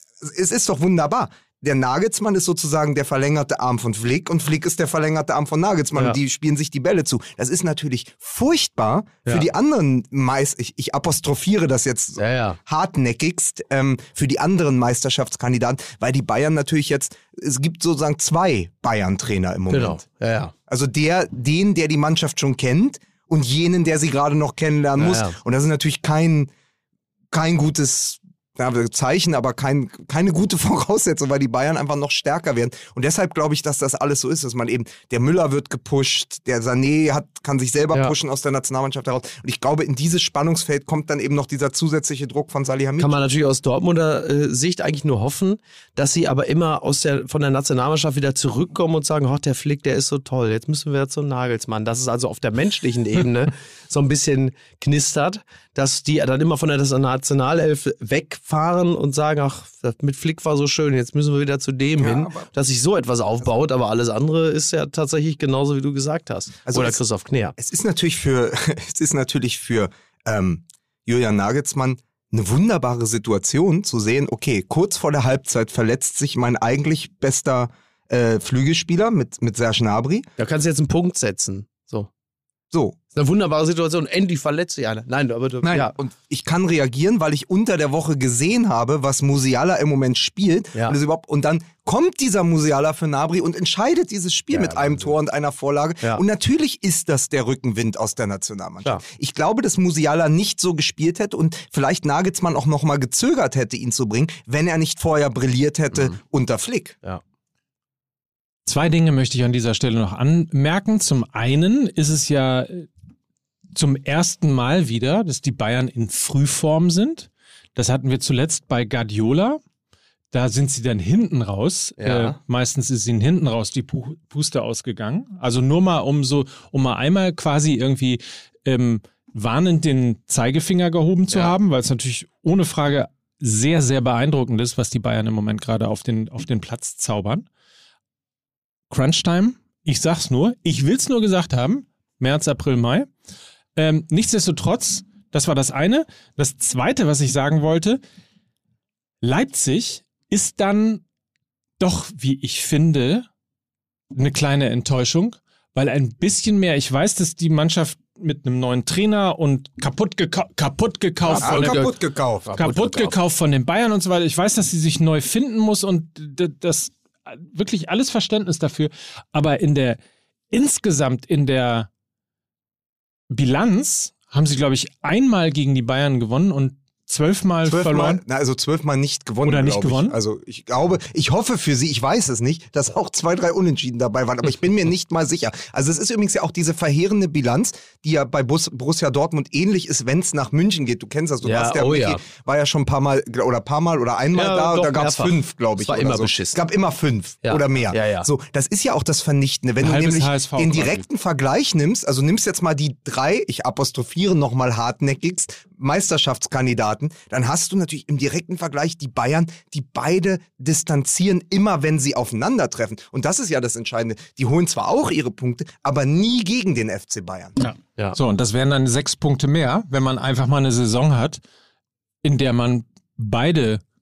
S3: es ist doch wunderbar. Der Nagelsmann ist sozusagen der verlängerte Arm von Flick und Flick ist der verlängerte Arm von Nagelsmann ja. und die spielen sich die Bälle zu. Das ist natürlich furchtbar für ja. die anderen Meist ich, ich apostrophiere das jetzt
S2: ja, ja.
S3: hartnäckigst ähm, für die anderen Meisterschaftskandidaten, weil die Bayern natürlich jetzt, es gibt sozusagen zwei Bayern-Trainer im Moment.
S2: Genau. Ja, ja.
S3: Also der, den, der die Mannschaft schon kennt und jenen, der sie gerade noch kennenlernen muss. Ja, ja. Und das ist natürlich kein, kein gutes Zeichen, aber kein, keine gute Voraussetzung, weil die Bayern einfach noch stärker werden. Und deshalb glaube ich, dass das alles so ist, dass man eben, der Müller wird gepusht, der Sané hat, kann sich selber ja. pushen aus der Nationalmannschaft heraus. Und ich glaube, in dieses Spannungsfeld kommt dann eben noch dieser zusätzliche Druck von Salihamidzic.
S2: Kann man natürlich aus Dortmunder äh, Sicht eigentlich nur hoffen, dass sie aber immer aus der, von der Nationalmannschaft wieder zurückkommen und sagen, ach, der Flick, der ist so toll, jetzt müssen wir zum Nagelsmann. Dass es also auf der menschlichen Ebene so ein bisschen knistert, dass die dann immer von der Nationalelf wegfahren und sagen, ach, das mit Flick war so schön, jetzt müssen wir wieder zu dem ja, hin, dass sich so etwas aufbaut, aber alles andere ist ja tatsächlich genauso, wie du gesagt hast.
S3: Also
S2: Oder
S3: es,
S2: Christoph Kner.
S3: Es ist natürlich für, es ist natürlich für ähm, Julian Nagelsmann eine wunderbare Situation zu sehen, okay, kurz vor der Halbzeit verletzt sich mein eigentlich bester äh, Flügelspieler mit, mit Serge Gnabry.
S2: Da kannst du jetzt einen Punkt setzen. So.
S3: So.
S2: Das ist eine wunderbare Situation. Endlich verletzt sich einer. Nein, aber
S3: Nein,
S2: ja.
S3: Und ich kann reagieren, weil ich unter der Woche gesehen habe, was Musiala im Moment spielt.
S2: Ja.
S3: Und, das überhaupt, und dann kommt dieser Musiala für Gnabry und entscheidet dieses Spiel
S2: ja,
S3: mit einem Tor und einer Vorlage.
S2: Ja.
S3: Und natürlich ist das der Rückenwind aus der Nationalmannschaft.
S2: Ja.
S3: Ich glaube, dass Musiala nicht so gespielt hätte und vielleicht Nagelsmann auch nochmal gezögert hätte, ihn zu bringen, wenn er nicht vorher brilliert hätte mhm. unter Flick.
S2: Ja.
S1: Zwei Dinge möchte ich an dieser Stelle noch anmerken. Zum einen ist es ja zum ersten Mal wieder, dass die Bayern in Frühform sind. Das hatten wir zuletzt bei Guardiola. Da sind sie dann hinten raus.
S2: Ja.
S1: Äh, meistens ist ihnen hinten raus die Puste ausgegangen. Also nur mal, um so, um mal einmal quasi irgendwie ähm, warnend den Zeigefinger gehoben zu ja. haben, weil es natürlich ohne Frage sehr, sehr beeindruckend ist, was die Bayern im Moment gerade auf den, auf den Platz zaubern. Crunchtime, ich sag's nur, ich will's nur gesagt haben, März, April, Mai. Ähm, nichtsdestotrotz, das war das eine. Das zweite, was ich sagen wollte, Leipzig ist dann doch, wie ich finde, eine kleine Enttäuschung, weil ein bisschen mehr, ich weiß, dass die Mannschaft mit einem neuen Trainer und kaputt, geka- kaputt gekauft
S3: ja,
S1: von
S3: kaputt den, gekauft.
S1: kaputt, kaputt gekauft. gekauft von den Bayern und so weiter. Ich weiß, dass sie sich neu finden muss und das wirklich alles Verständnis dafür, aber in der insgesamt in der Bilanz haben sie, glaube ich, einmal gegen die Bayern gewonnen und zwölfmal
S3: zwölf
S1: verloren.
S3: Mal, na, also zwölfmal nicht gewonnen.
S1: Oder nicht
S3: ich.
S1: gewonnen?
S3: Also ich glaube, ich hoffe für sie, ich weiß es nicht, dass auch zwei, drei Unentschieden dabei waren, aber ich bin mir nicht mal sicher. Also es ist übrigens ja auch diese verheerende Bilanz, die ja bei Bus, Borussia Dortmund ähnlich ist, wenn es nach München geht. Du kennst das, du
S2: ja,
S3: warst ja,
S2: oh
S3: Michi,
S2: ja,
S3: war ja schon ein paar Mal oder ein paar Mal oder einmal
S2: ja,
S3: da
S2: doch,
S3: und da gab es fünf, glaube ich.
S2: Es war
S3: oder
S2: immer
S3: so.
S2: beschissen.
S3: Es gab immer fünf
S2: ja.
S3: oder mehr.
S2: Ja, ja.
S3: So, das ist ja auch das Vernichtende. Wenn
S1: ein
S3: du nämlich
S1: H S V
S3: den direkten Vergleich nimmst, also nimmst jetzt mal die drei, ich apostrophiere nochmal hartnäckigst, Meisterschaftskandidaten, dann hast du natürlich im direkten Vergleich die Bayern, die beide distanzieren, immer wenn sie aufeinandertreffen. Und das ist ja das Entscheidende. Die holen zwar auch ihre Punkte, aber nie gegen den F C Bayern.
S1: Ja. Ja. So, und das wären dann sechs Punkte mehr, wenn man einfach mal eine Saison hat, in der man beide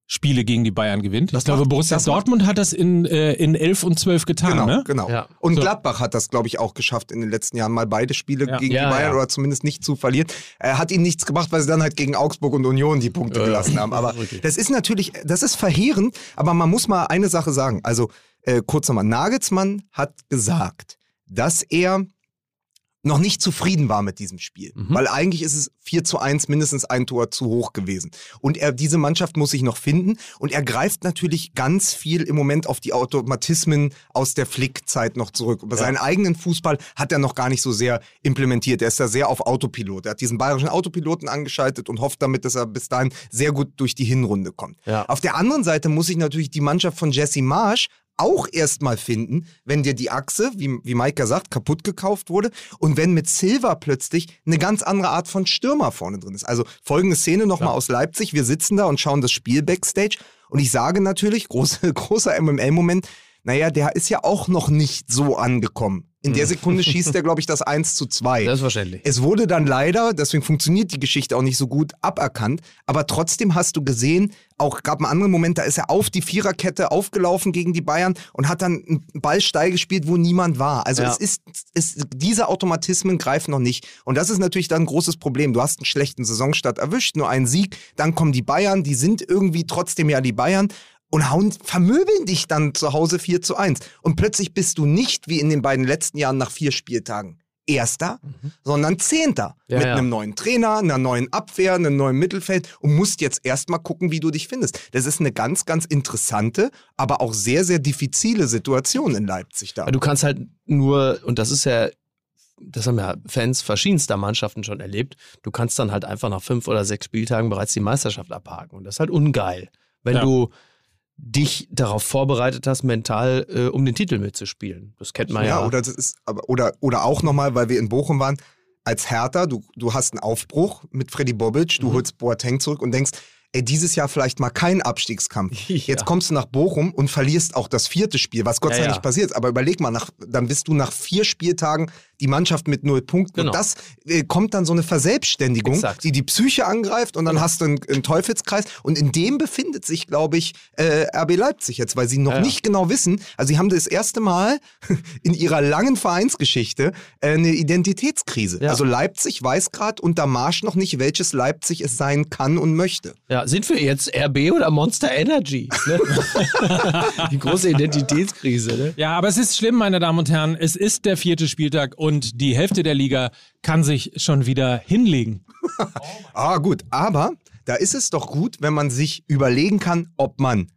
S1: Spiele gegen die Bayern gewinnt.
S3: Das
S1: ich glaube,
S3: macht-
S1: Borussia
S3: das macht-
S1: Dortmund hat das in, äh, in elf und zwölf getan,
S3: Genau,
S1: ne?
S3: genau.
S2: Ja.
S3: Und
S1: So.
S3: Gladbach hat das, glaube ich, auch geschafft in den letzten Jahren, mal beide Spiele
S1: Ja.
S3: gegen
S2: Ja,
S3: die Bayern
S2: ja.
S3: oder zumindest nicht zu verlieren. Er hat ihnen nichts gebracht, weil sie dann halt gegen Augsburg und Union die Punkte
S2: Ja, ja.
S3: gelassen haben. Aber
S2: Richtig.
S3: das ist natürlich, das ist verheerend, aber man muss mal eine Sache sagen. Also, äh, kurz nochmal, Nagelsmann hat gesagt, dass er noch nicht zufrieden war mit diesem Spiel.
S2: Mhm.
S3: Weil eigentlich ist es vier zu eins mindestens ein Tor zu hoch gewesen. Und er, diese Mannschaft muss sich noch finden. Und er greift natürlich ganz viel im Moment auf die Automatismen aus der Flick-Zeit noch zurück. Aber
S2: Ja.
S3: seinen eigenen Fußball hat er noch gar nicht so sehr implementiert. Er ist da sehr auf Autopilot. Er hat diesen bayerischen Autopiloten angeschaltet und hofft damit, dass er bis dahin sehr gut durch die Hinrunde kommt.
S2: Ja.
S3: Auf der anderen Seite muss sich natürlich die Mannschaft von Jesse Marsch auch erstmal finden, wenn dir die Achse, wie, wie Maika sagt, kaputt gekauft wurde und wenn mit Silva plötzlich eine ganz andere Art von Stürmer vorne drin ist. Also folgende Szene nochmal aus Leipzig. Wir sitzen da und schauen das Spiel Backstage und ich sage natürlich, große, großer M M L-Moment, naja, der ist ja auch noch nicht so angekommen. In der Sekunde schießt er, glaube ich, das eins zu zwei.
S2: Selbstverständlich.
S3: Es wurde dann leider, deswegen funktioniert die Geschichte auch nicht so gut, aberkannt. Aber trotzdem hast du gesehen, auch gab einen anderen Moment, da ist er auf die Viererkette aufgelaufen gegen die Bayern und hat dann einen Ball steil gespielt, wo niemand war. Also
S2: Ja.
S3: es ist, es, diese Automatismen greifen noch nicht. Und das ist natürlich dann ein großes Problem. Du hast einen schlechten Saisonstart erwischt, nur einen Sieg, dann kommen die Bayern, die sind irgendwie trotzdem ja die Bayern. Und hauen, vermöbeln dich dann zu Hause vier zu eins. Und plötzlich bist du nicht wie in den beiden letzten Jahren nach vier Spieltagen Erster, mhm. sondern Zehnter.
S2: Ja,
S3: mit
S2: ja.
S3: einem neuen Trainer, einer neuen Abwehr, einem neuen Mittelfeld und musst jetzt erstmal gucken, wie du dich findest. Das ist eine ganz, ganz interessante, aber auch sehr, sehr diffizile Situation in Leipzig da.
S2: Du kannst halt nur, und das ist ja, das haben ja Fans verschiedenster Mannschaften schon erlebt, du kannst dann halt einfach nach fünf oder sechs Spieltagen bereits die Meisterschaft abhaken. Und das ist halt ungeil, wenn
S1: Ja.
S2: du dich darauf vorbereitet hast, mental äh, um den Titel mitzuspielen. Das kennt man ja.
S3: Ja, oder, das ist, aber, oder, oder auch nochmal, weil wir in Bochum waren, als Hertha, du, du hast einen Aufbruch mit Freddy Bobic, du
S2: Mhm.
S3: holst Boateng zurück und denkst, ey, dieses Jahr vielleicht mal kein Abstiegskampf.
S2: Ja.
S3: Jetzt kommst du nach Bochum und verlierst auch das vierte Spiel, was Gott
S2: Ja,
S3: sei Dank
S2: ja.
S3: nicht passiert ist. Aber überleg mal, nach, dann bist du nach vier Spieltagen die Mannschaft mit null Punkten.
S2: Genau.
S3: Und das äh, kommt dann so eine Verselbstständigung,
S2: Exakt.
S3: die die Psyche angreift und dann
S2: Genau.
S3: hast du einen, einen Teufelskreis. Und in dem befindet sich, glaube ich, äh, R B Leipzig jetzt, weil sie noch
S2: Ja, ja.
S3: nicht genau wissen, also sie haben das erste Mal in ihrer langen Vereinsgeschichte äh, eine Identitätskrise.
S2: Ja.
S3: Also Leipzig weiß gerade unter Marsch noch nicht, welches Leipzig es sein kann und möchte.
S2: Ja, sind wir jetzt R B oder Monster Energy? Ne? Die große Identitätskrise. Ne?
S1: Ja, aber es ist schlimm, meine Damen und Herren. Es ist der vierte Spieltag und die Hälfte der Liga kann sich schon wieder hinlegen.
S3: Ah, gut, aber da ist es doch gut, wenn man sich überlegen kann, ob man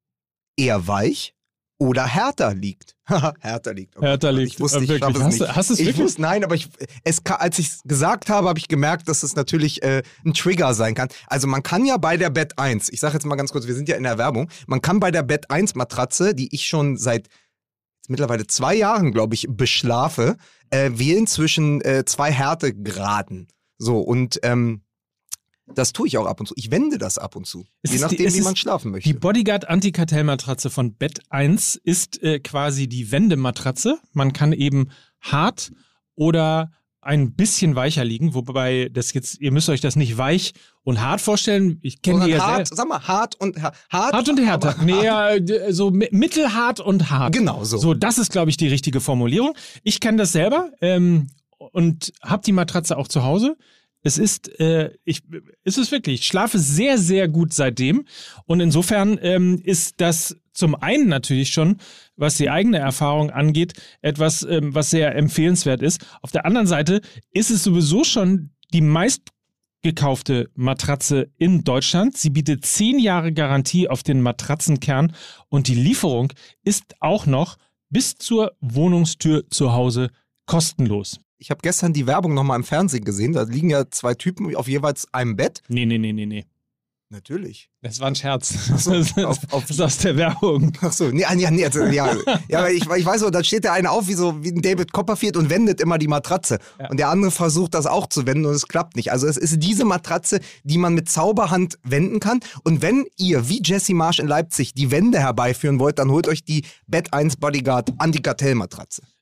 S3: eher weich oder härter liegt. Haha, härter liegt. Oh Gott,
S1: Härter liegt.
S3: Ich wusste, ich
S1: Wirklich.
S3: schaffe es
S1: Hast
S3: nicht.
S1: du- hast du es
S3: ich
S1: wirklich?
S3: wusste, nein, aber ich, es, ka- als ich es gesagt habe, habe ich gemerkt, dass es natürlich äh, ein Trigger sein kann. Also man kann ja bei der Bett eins, ich sage jetzt mal ganz kurz, wir sind ja in der Werbung, man kann bei der Bett eins Matratze, die ich schon seit mittlerweile zwei Jahren, glaube ich, beschlafe, äh, wählen zwischen äh, zwei Härtegraden. So, und ähm, das tue ich auch ab und zu. Ich wende das ab und zu.
S1: Es
S3: Je
S1: ist die-
S3: nachdem,
S1: es
S3: wie
S1: ist
S3: man schlafen möchte.
S1: Die Bodyguard Antikartellmatratze von Bett eins ist äh, quasi die Wendematratze. Man kann eben hart oder ein bisschen weicher liegen, wobei das jetzt, ihr müsst euch das nicht weich und hart vorstellen. Ich kenne die
S3: Sondern
S1: ja
S3: hart,
S1: sehr.
S3: sag mal, hart und hart.
S1: Hart und härter.
S3: aber-
S1: Nee, ja, d- so mi- mittelhart und hart.
S3: Genau so.
S1: So, das ist, glaube ich, die richtige Formulierung. Ich kenne das selber ähm, und habe die Matratze auch zu Hause. Es ist, äh, ich, ist es wirklich. Ich schlafe sehr, sehr gut seitdem. Und insofern ähm, ist das zum einen natürlich schon, was die eigene Erfahrung angeht, etwas, ähm, was sehr empfehlenswert ist. Auf der anderen Seite ist es sowieso schon die meistgekaufte Matratze in Deutschland. Sie bietet zehn Jahre Garantie auf den Matratzenkern und die Lieferung ist auch noch bis zur Wohnungstür zu Hause kostenlos.
S3: Ich habe gestern die Werbung nochmal im Fernsehen gesehen. Da liegen ja zwei Typen auf jeweils einem Bett.
S1: Nee, nee, nee, nee, nee.
S3: Natürlich.
S1: Das war ein Scherz.
S3: so,
S1: das, ist,
S3: auf- auf-
S1: das ist aus der Werbung.
S3: Ach so, nee, ja, nee, also, ja, ja, aber ich, ich weiß so, da steht der eine auf wie so wie ein David Copperfield und wendet immer die Matratze.
S1: Ja.
S3: Und der andere versucht das auch zu wenden und es klappt nicht. Also es ist diese Matratze, die man mit Zauberhand wenden kann. Und wenn ihr, wie Jesse Marsch in Leipzig, die Wende herbeiführen wollt, dann holt euch die Bett eins Bodyguard Antikartellmatratze.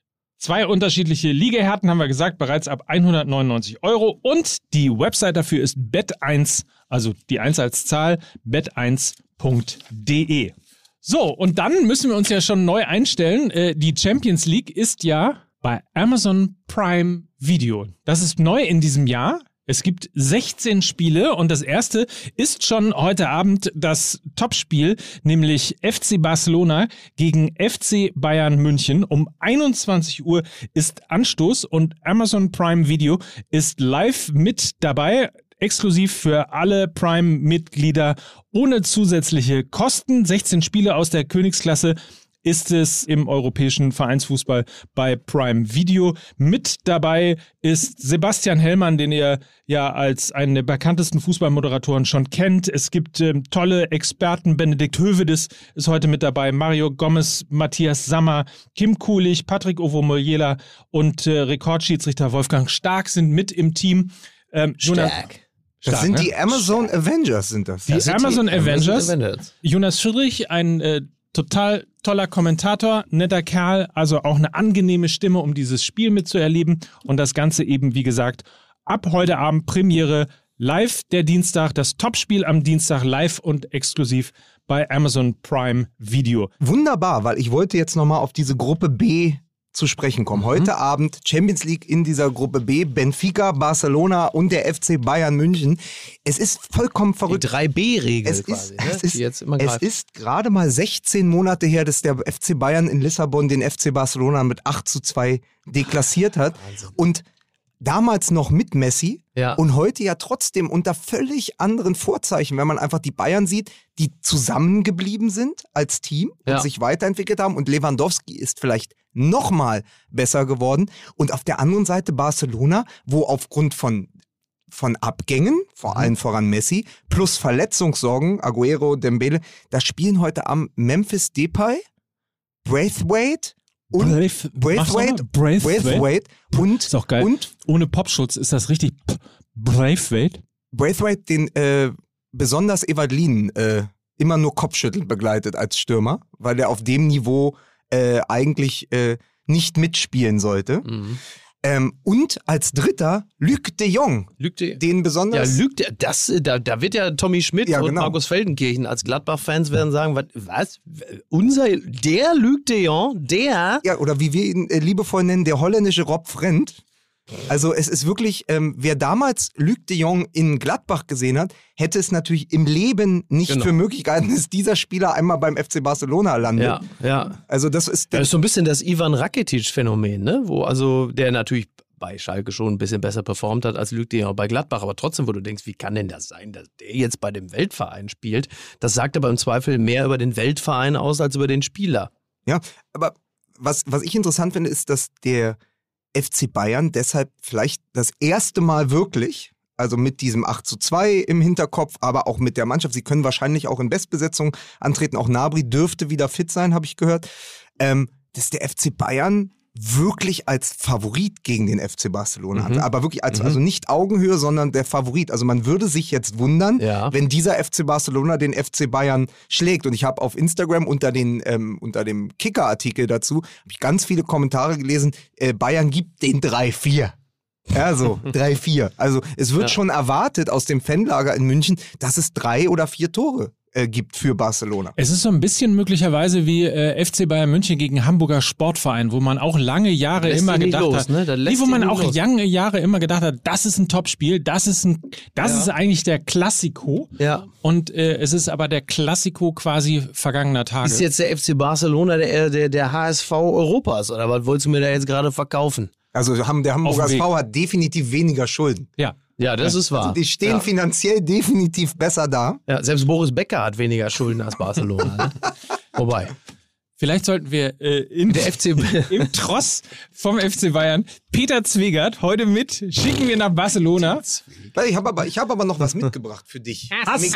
S1: Zwei unterschiedliche Liegehärten haben wir gesagt, bereits ab hundertneunundneunzig Euro. Und die Website dafür ist bet eins, also die eins als Zahl, bet eins punkt de. So, und dann müssen wir uns ja schon neu einstellen. Äh, die Champions League ist ja bei Amazon Prime Video. Das ist neu in diesem Jahr. Es gibt sechzehn Spiele und das erste ist schon heute Abend das Topspiel, nämlich F C Barcelona gegen F C Bayern München. Um einundzwanzig Uhr ist Anstoß und Amazon Prime Video ist live mit dabei, exklusiv für alle Prime-Mitglieder ohne zusätzliche Kosten. sechzehn Spiele aus der Königsklasse ist es im europäischen Vereinsfußball bei Prime Video. Mit dabei ist Sebastian Hellmann, den ihr ja als einen der bekanntesten Fußballmoderatoren schon kennt. Es gibt ähm, tolle Experten. Benedikt Hövedes ist heute mit dabei. Mario Gomez, Matthias Sammer, Kim Kulich, Patrick Ovomoyela und äh, Rekordschiedsrichter Wolfgang Stark sind mit im Team. Ähm, Jonas,
S2: Stark.
S3: Das
S1: Stark,
S3: sind
S1: ne?
S3: die Amazon
S2: Stark.
S3: Avengers, sind das.
S1: Die
S2: Das sind
S1: Amazon
S2: die
S1: Avengers.
S2: Avengers.
S1: Jonas Friedrich, ein äh, total toller Kommentator, netter Kerl, also auch eine angenehme Stimme, um dieses Spiel mitzuerleben. Und das Ganze eben, wie gesagt, ab heute Abend Premiere, live der Dienstag, das Topspiel am Dienstag live und exklusiv bei Amazon Prime Video.
S3: Wunderbar, weil ich wollte jetzt nochmal auf diese Gruppe B zu sprechen kommen. Heute mhm. Abend Champions League in dieser Gruppe B, Benfica, Barcelona und der F C Bayern München. Es ist vollkommen verrückt.
S2: Die drei B Regel
S3: es
S2: quasi,
S3: ist,
S2: ne?
S3: es ist,
S2: die jetzt immer
S3: es
S2: greift.
S3: ist gerade mal sechzehn Monate her, dass der F C Bayern in Lissabon den F C Barcelona mit acht zu zwei deklassiert hat.
S2: Wahnsinn.
S3: Und damals noch mit Messi
S2: Ja.
S3: und heute ja trotzdem unter völlig anderen Vorzeichen, wenn man einfach die Bayern sieht, die zusammengeblieben sind als Team und
S2: Ja.
S3: sich weiterentwickelt haben, und Lewandowski ist vielleicht noch mal besser geworden, und auf der anderen Seite Barcelona, wo aufgrund von von Abgängen, vor
S2: Mhm.
S3: allem voran Messi, plus Verletzungssorgen, Aguero, Dembele, da spielen heute am Memphis Depay, Braithwaite und
S1: Braith-
S3: Braithwaite,
S1: mach's noch mal. Braithwaite.
S3: Braithwaite und,
S1: Ist auch geil.
S3: und
S1: Ohne Popschutz ist das richtig p- Braithwaite.
S3: Braithwaite, den äh, besonders Ewald Lien äh, immer nur Kopfschütteln begleitet als Stürmer, weil er auf dem Niveau äh, eigentlich äh, nicht mitspielen sollte.
S2: Mhm.
S3: Ähm, und als Dritter Luc de Jong,
S2: Lügt der?
S3: den
S2: Ja,
S3: besonders...
S2: lügt der, das, da, da wird ja Tommy Schmidt
S3: Ja,
S2: und
S3: genau.
S2: Markus Feldenkirchen als Gladbach-Fans werden sagen, was, was? Unser, der Luc de Jong, der...
S3: Ja, oder wie wir ihn äh, liebevoll nennen, der holländische Rob Frendt. Also es ist wirklich, ähm, wer damals Luc de Jong in Gladbach gesehen hat, hätte es natürlich im Leben nicht
S2: Genau.
S3: für möglich gehalten, dass dieser Spieler einmal beim F C Barcelona landet.
S2: Ja, ja.
S3: Also das ist...
S2: Das ist so ein bisschen das Ivan Rakitic-Phänomen, ne? Wo also der natürlich bei Schalke schon ein bisschen besser performt hat als Luc de Jong bei Gladbach, aber trotzdem, wo du denkst, wie kann denn das sein, dass der jetzt bei dem Weltverein spielt? Das sagt aber im Zweifel mehr über den Weltverein aus als über den Spieler.
S3: Ja, aber was, was ich interessant finde, ist, dass der F C Bayern deshalb vielleicht das erste Mal wirklich, also mit diesem acht zu zwei im Hinterkopf, aber auch mit der Mannschaft, sie können wahrscheinlich auch in Bestbesetzung antreten, auch Gnabry dürfte wieder fit sein, habe ich gehört, ähm, dass der F C Bayern wirklich als Favorit gegen den F C Barcelona
S2: Mhm.
S3: hat. Aber wirklich als,
S2: Mhm.
S3: also nicht Augenhöhe, sondern der Favorit. Also man würde sich jetzt wundern,
S2: Ja.
S3: wenn dieser F C Barcelona den F C Bayern schlägt. Und ich habe auf Instagram unter, den, ähm, unter dem Kicker-Artikel dazu hab ich ganz viele Kommentare gelesen, äh, Bayern gibt den drei vier. Ja, so, drei vier. Also es wird
S2: Ja.
S3: schon erwartet aus dem Fanlager in München, dass es drei oder vier Tore äh, gibt für Barcelona.
S1: Es ist so ein bisschen möglicherweise wie äh, F C Bayern München gegen Hamburger Sportverein, wo man auch lange Jahre
S2: Lässt
S1: immer
S2: ihn nie
S1: gedacht
S2: los,
S1: hat,
S2: ne? Da lässt
S1: nee, wo
S2: ihn
S1: man
S2: nie
S1: auch
S2: los.
S1: lange Jahre immer gedacht hat, das ist ein Topspiel, das ist ein, das
S2: Ja.
S1: ist eigentlich der Klassiko.
S2: Ja.
S1: Und äh, es ist aber der Klassiko quasi vergangener Tage.
S2: Ist jetzt der F C Barcelona der, der, der H S V Europas oder was wolltest du mir da jetzt gerade verkaufen?
S3: Also haben, der Hamburger
S1: Auf dem
S3: S V hat definitiv weniger Schulden.
S1: ja.
S2: Ja, das ist wahr.
S3: Also die stehen
S2: ja.
S3: finanziell definitiv besser da.
S2: Ja, selbst Boris Becker hat weniger Schulden als Barcelona. Ne? Wobei.
S1: Vielleicht sollten wir äh, in
S2: Der F C
S1: im Tross vom F C Bayern Peter Zwegert heute mit schicken wir nach Barcelona.
S3: Weil Ich habe aber, ich hab aber noch was mitgebracht für dich.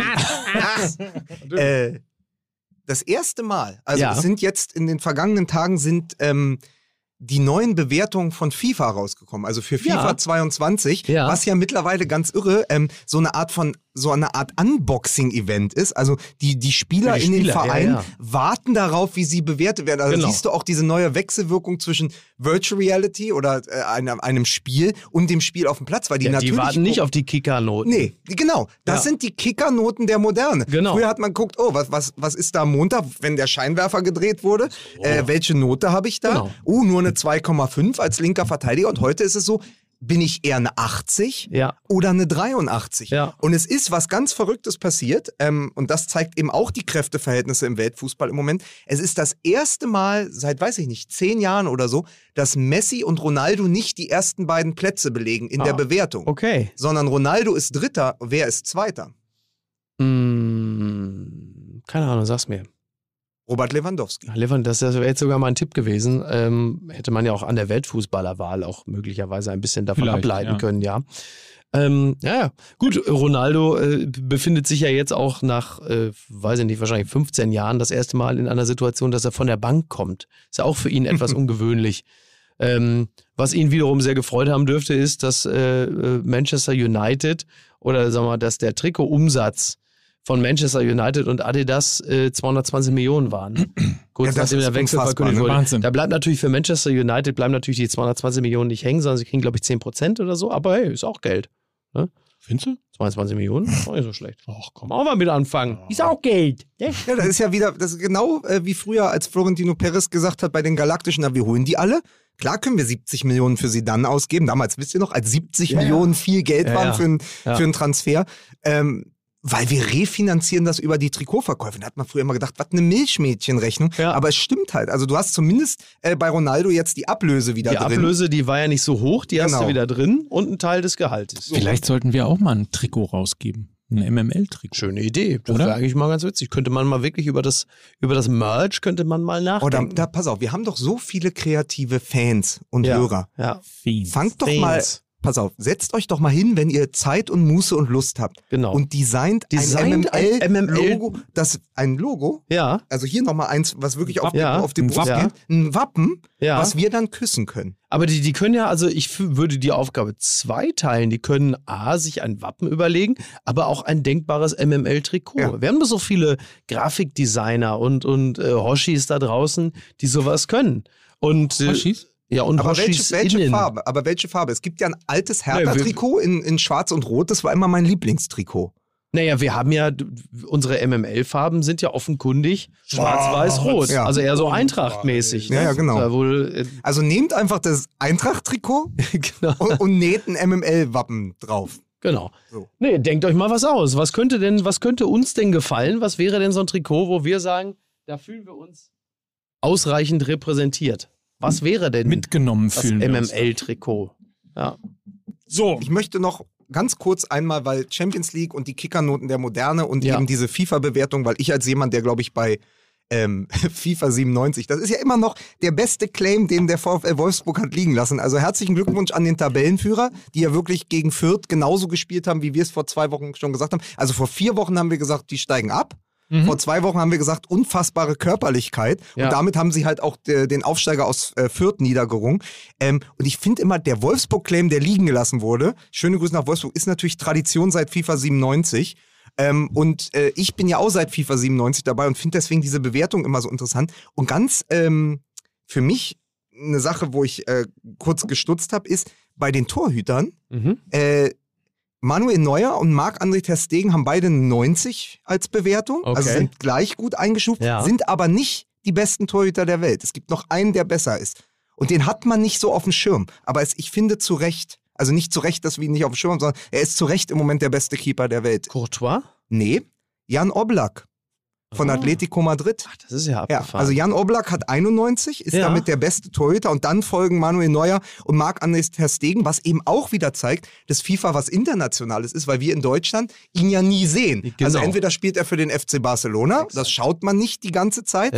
S3: äh, das erste Mal, also
S2: Ja.
S3: es sind jetzt in den vergangenen Tagen sind ähm, die neuen Bewertungen von FIFA rausgekommen, also für FIFA
S2: Ja.
S3: zweiundzwanzig,
S2: Ja.
S3: was ja mittlerweile ganz irre ähm, so eine Art von so eine Art Unboxing-Event ist. Also die, die Spieler
S2: Für die
S3: in den
S2: Spieler, ja,
S3: Vereinen
S2: ja.
S3: warten darauf, wie sie bewertet werden. Also
S2: Genau.
S3: siehst du auch diese neue Wechselwirkung zwischen Virtual Reality oder äh, einem, einem Spiel und dem Spiel auf dem Platz, weil die
S2: Ja,
S3: natürlich
S2: die warten nicht
S3: gucken-
S2: auf die Kickernoten.
S3: Nee, genau. Das
S2: Ja.
S3: sind die Kickernoten der Moderne.
S2: Genau.
S3: Früher hat man geguckt, oh, was, was, was ist da am Montag, wenn der Scheinwerfer gedreht wurde? Äh, welche Note habe ich da?
S2: Genau.
S3: Oh, nur eine zwei Komma fünf als linker Verteidiger. Und heute ist es so, bin ich eher eine achtzig
S2: Ja.
S3: oder eine dreiundachtzig?
S2: Ja.
S3: Und es ist was ganz Verrücktes passiert. Ähm, und das zeigt eben auch die Kräfteverhältnisse im Weltfußball im Moment. Es ist das erste Mal seit, weiß ich nicht, zehn Jahren oder so, dass Messi und Ronaldo nicht die ersten beiden Plätze belegen in
S2: Ah,
S3: der Bewertung.
S2: Okay.
S3: Sondern Ronaldo ist Dritter, wer ist Zweiter?
S2: Hm, keine Ahnung, sag's mir.
S3: Robert Lewandowski.
S2: Ja, Levant, das wäre jetzt sogar mal ein Tipp gewesen. Ähm, hätte man ja auch an der Weltfußballerwahl auch möglicherweise ein bisschen davon
S1: Vielleicht,
S2: ableiten
S1: ja.
S2: können, ja. Ähm, ja, ja. Gut, Ronaldo äh, befindet sich ja jetzt auch nach, äh, weiß ich nicht, wahrscheinlich fünfzehn Jahren das erste Mal in einer Situation, dass er von der Bank kommt. Ist ja auch für ihn etwas ungewöhnlich. Ähm, was ihn wiederum sehr gefreut haben dürfte, ist, dass äh, äh, Manchester United oder sagen wir mal, dass der Trikotumsatz von Manchester United und Adidas äh, zweihundertzwanzig Millionen waren. Kurz
S3: Ja, das
S2: nachdem
S3: ist
S2: der Wechsel
S3: unfassbar,
S2: verkündet
S3: ne?
S2: wurde.
S1: Wahnsinn.
S2: Da bleibt natürlich für Manchester United bleiben natürlich die zweihundertzwanzig Millionen nicht hängen, sondern sie kriegen, glaube ich, zehn Prozent oder so. Aber hey, ist auch Geld.
S1: Findest du?
S2: zweiundzwanzig Millionen, auch nicht so schlecht.
S1: Ach komm.
S2: Auch mal mit anfangen. Ist auch Geld. Ne?
S3: Ja, das ist ja wieder, das ist genau äh, wie früher, als Florentino Perez gesagt hat bei den Galaktischen, na, wir holen die alle. Klar können wir siebzig Millionen für sie dann ausgeben. Damals, wisst ihr noch, als siebzig
S2: Ja,
S3: Millionen viel Geld
S2: Ja,
S3: waren
S2: ja.
S3: für, ein,
S2: Ja.
S3: für einen Transfer. Ähm, weil wir refinanzieren das über die Trikotverkäufe. Da hat man früher immer gedacht, was eine Milchmädchenrechnung.
S2: Ja.
S3: Aber es stimmt halt. Also du hast zumindest äh, bei Ronaldo jetzt die Ablöse wieder
S2: Die
S3: drin.
S2: Ablöse, die war ja nicht so hoch, die hast
S3: Genau.
S2: du wieder drin und ein Teil des Gehaltes.
S1: Vielleicht sollten wir auch mal ein Trikot rausgeben. Ein M M L-Trikot.
S2: Schöne Idee. Das
S1: Oder?
S2: wäre eigentlich mal ganz witzig. Könnte man mal wirklich über das, über das Merch könnte man mal
S3: Oder
S2: nachdenken.
S3: da, pass auf, wir haben doch so viele kreative Fans und
S2: ja.
S3: Hörer.
S2: Ja,
S1: Fiend.
S3: Fangt doch
S2: Fans.
S3: mal, pass auf, setzt euch doch mal hin, wenn ihr Zeit und Muße und Lust habt.
S2: genau.
S3: Und designt,
S2: Designt
S3: ein
S2: ein M M L
S3: M M L-Logo. Das, ein Logo,
S2: ja,
S3: also hier nochmal eins, was wirklich auf,
S2: Ja,
S3: die, auf die
S1: ein
S3: Brust
S2: Wappen.
S3: geht. Ein Wappen,
S2: ja.
S3: was wir dann küssen können.
S2: Aber die, die können ja, also ich f- würde die Aufgabe zweiteilen. Die können A, sich ein Wappen überlegen, aber auch ein denkbares M M L-Trikot.
S3: Ja.
S2: Wir haben doch so viele Grafikdesigner und, und äh, Hoshis da draußen, die sowas können. Und, äh,
S1: Hoshis?
S2: Ja, und
S3: Aber welche,
S2: Hoshis
S3: welche
S2: innen.
S3: Farbe? Aber welche Farbe? Es gibt ja ein altes
S2: Ja, wir-
S3: Hertha-Trikot in, in Schwarz und Rot. Das war immer mein Lieblingstrikot.
S2: Naja, wir haben ja, d- unsere M M L-Farben sind ja offenkundig schwarz-weiß-rot.
S3: Ja.
S2: Also eher so Eintracht-mäßig.
S3: Ja, ja, genau.
S2: Ist ja wohl, äh,
S3: Also nehmt einfach das Eintracht-Trikot
S2: genau.
S3: und, und näht ein M M L-Wappen drauf.
S2: Genau.
S3: So.
S2: Nee, denkt euch mal was aus. Was könnte denn, was könnte uns denn gefallen? Was wäre denn so ein Trikot, wo wir sagen, da fühlen wir uns ausreichend repräsentiert? Was wäre denn
S1: Mitgenommen
S2: das
S1: fühlen wir uns.
S2: M M L-Trikot? Ja.
S1: So.
S3: Ich möchte noch ganz kurz einmal, weil Champions League und die Kickernoten der Moderne und
S2: Ja.
S3: eben diese FIFA-Bewertung, weil ich als jemand, der glaube ich bei ähm, FIFA siebenundneunzig, das ist ja immer noch der beste Claim, den der VfL Wolfsburg hat liegen lassen. Also herzlichen Glückwunsch an den Tabellenführer, die ja wirklich gegen Fürth genauso gespielt haben, wie wir es vor zwei Wochen schon gesagt haben. Also vor vier Wochen haben wir gesagt, die steigen ab.
S1: Mhm.
S3: Vor zwei Wochen haben wir gesagt, unfassbare Körperlichkeit.
S2: Ja.
S3: Und damit haben sie halt auch äh, den Aufsteiger aus äh, Fürth niedergerungen. Ähm, und ich finde immer, der Wolfsburg-Claim, der liegen gelassen wurde, schöne Grüße nach Wolfsburg, ist natürlich Tradition seit FIFA siebenundneunzig. Ähm, und äh, ich bin ja auch seit FIFA siebenundneunzig dabei und finde deswegen diese Bewertung immer so interessant. Und ganz ähm, für mich eine Sache, wo ich äh, kurz gestutzt habe, ist bei den Torhütern,
S2: Mhm.
S3: äh, Manuel Neuer und Marc-André ter Stegen haben beide neunzig als Bewertung,
S2: Okay.
S3: also sind gleich gut eingestuft,
S2: Ja.
S3: sind aber nicht die besten Torhüter der Welt. Es gibt noch einen, der besser ist. Und den hat man nicht so auf dem Schirm. Aber es, ich finde zu Recht, also nicht zu Recht, dass wir ihn nicht auf dem Schirm haben, sondern er ist zu Recht im Moment der beste Keeper der Welt.
S2: Courtois?
S3: Nee, Jan Oblak von
S2: Oh.
S3: Atletico Madrid.
S2: Ach, das ist ja
S3: Ja,
S2: abgefahren.
S3: also Jan Oblak hat einundneunzig, ist
S2: Ja.
S3: damit der beste Torhüter und dann folgen Manuel Neuer und Marc-André ter Stegen, was eben auch wieder zeigt, dass FIFA was Internationales ist, weil wir in Deutschland ihn ja nie sehen.
S2: Genau.
S3: Also entweder spielt er für den F C Barcelona,
S2: Exakt.
S3: das schaut man nicht die ganze Zeit,
S2: ja.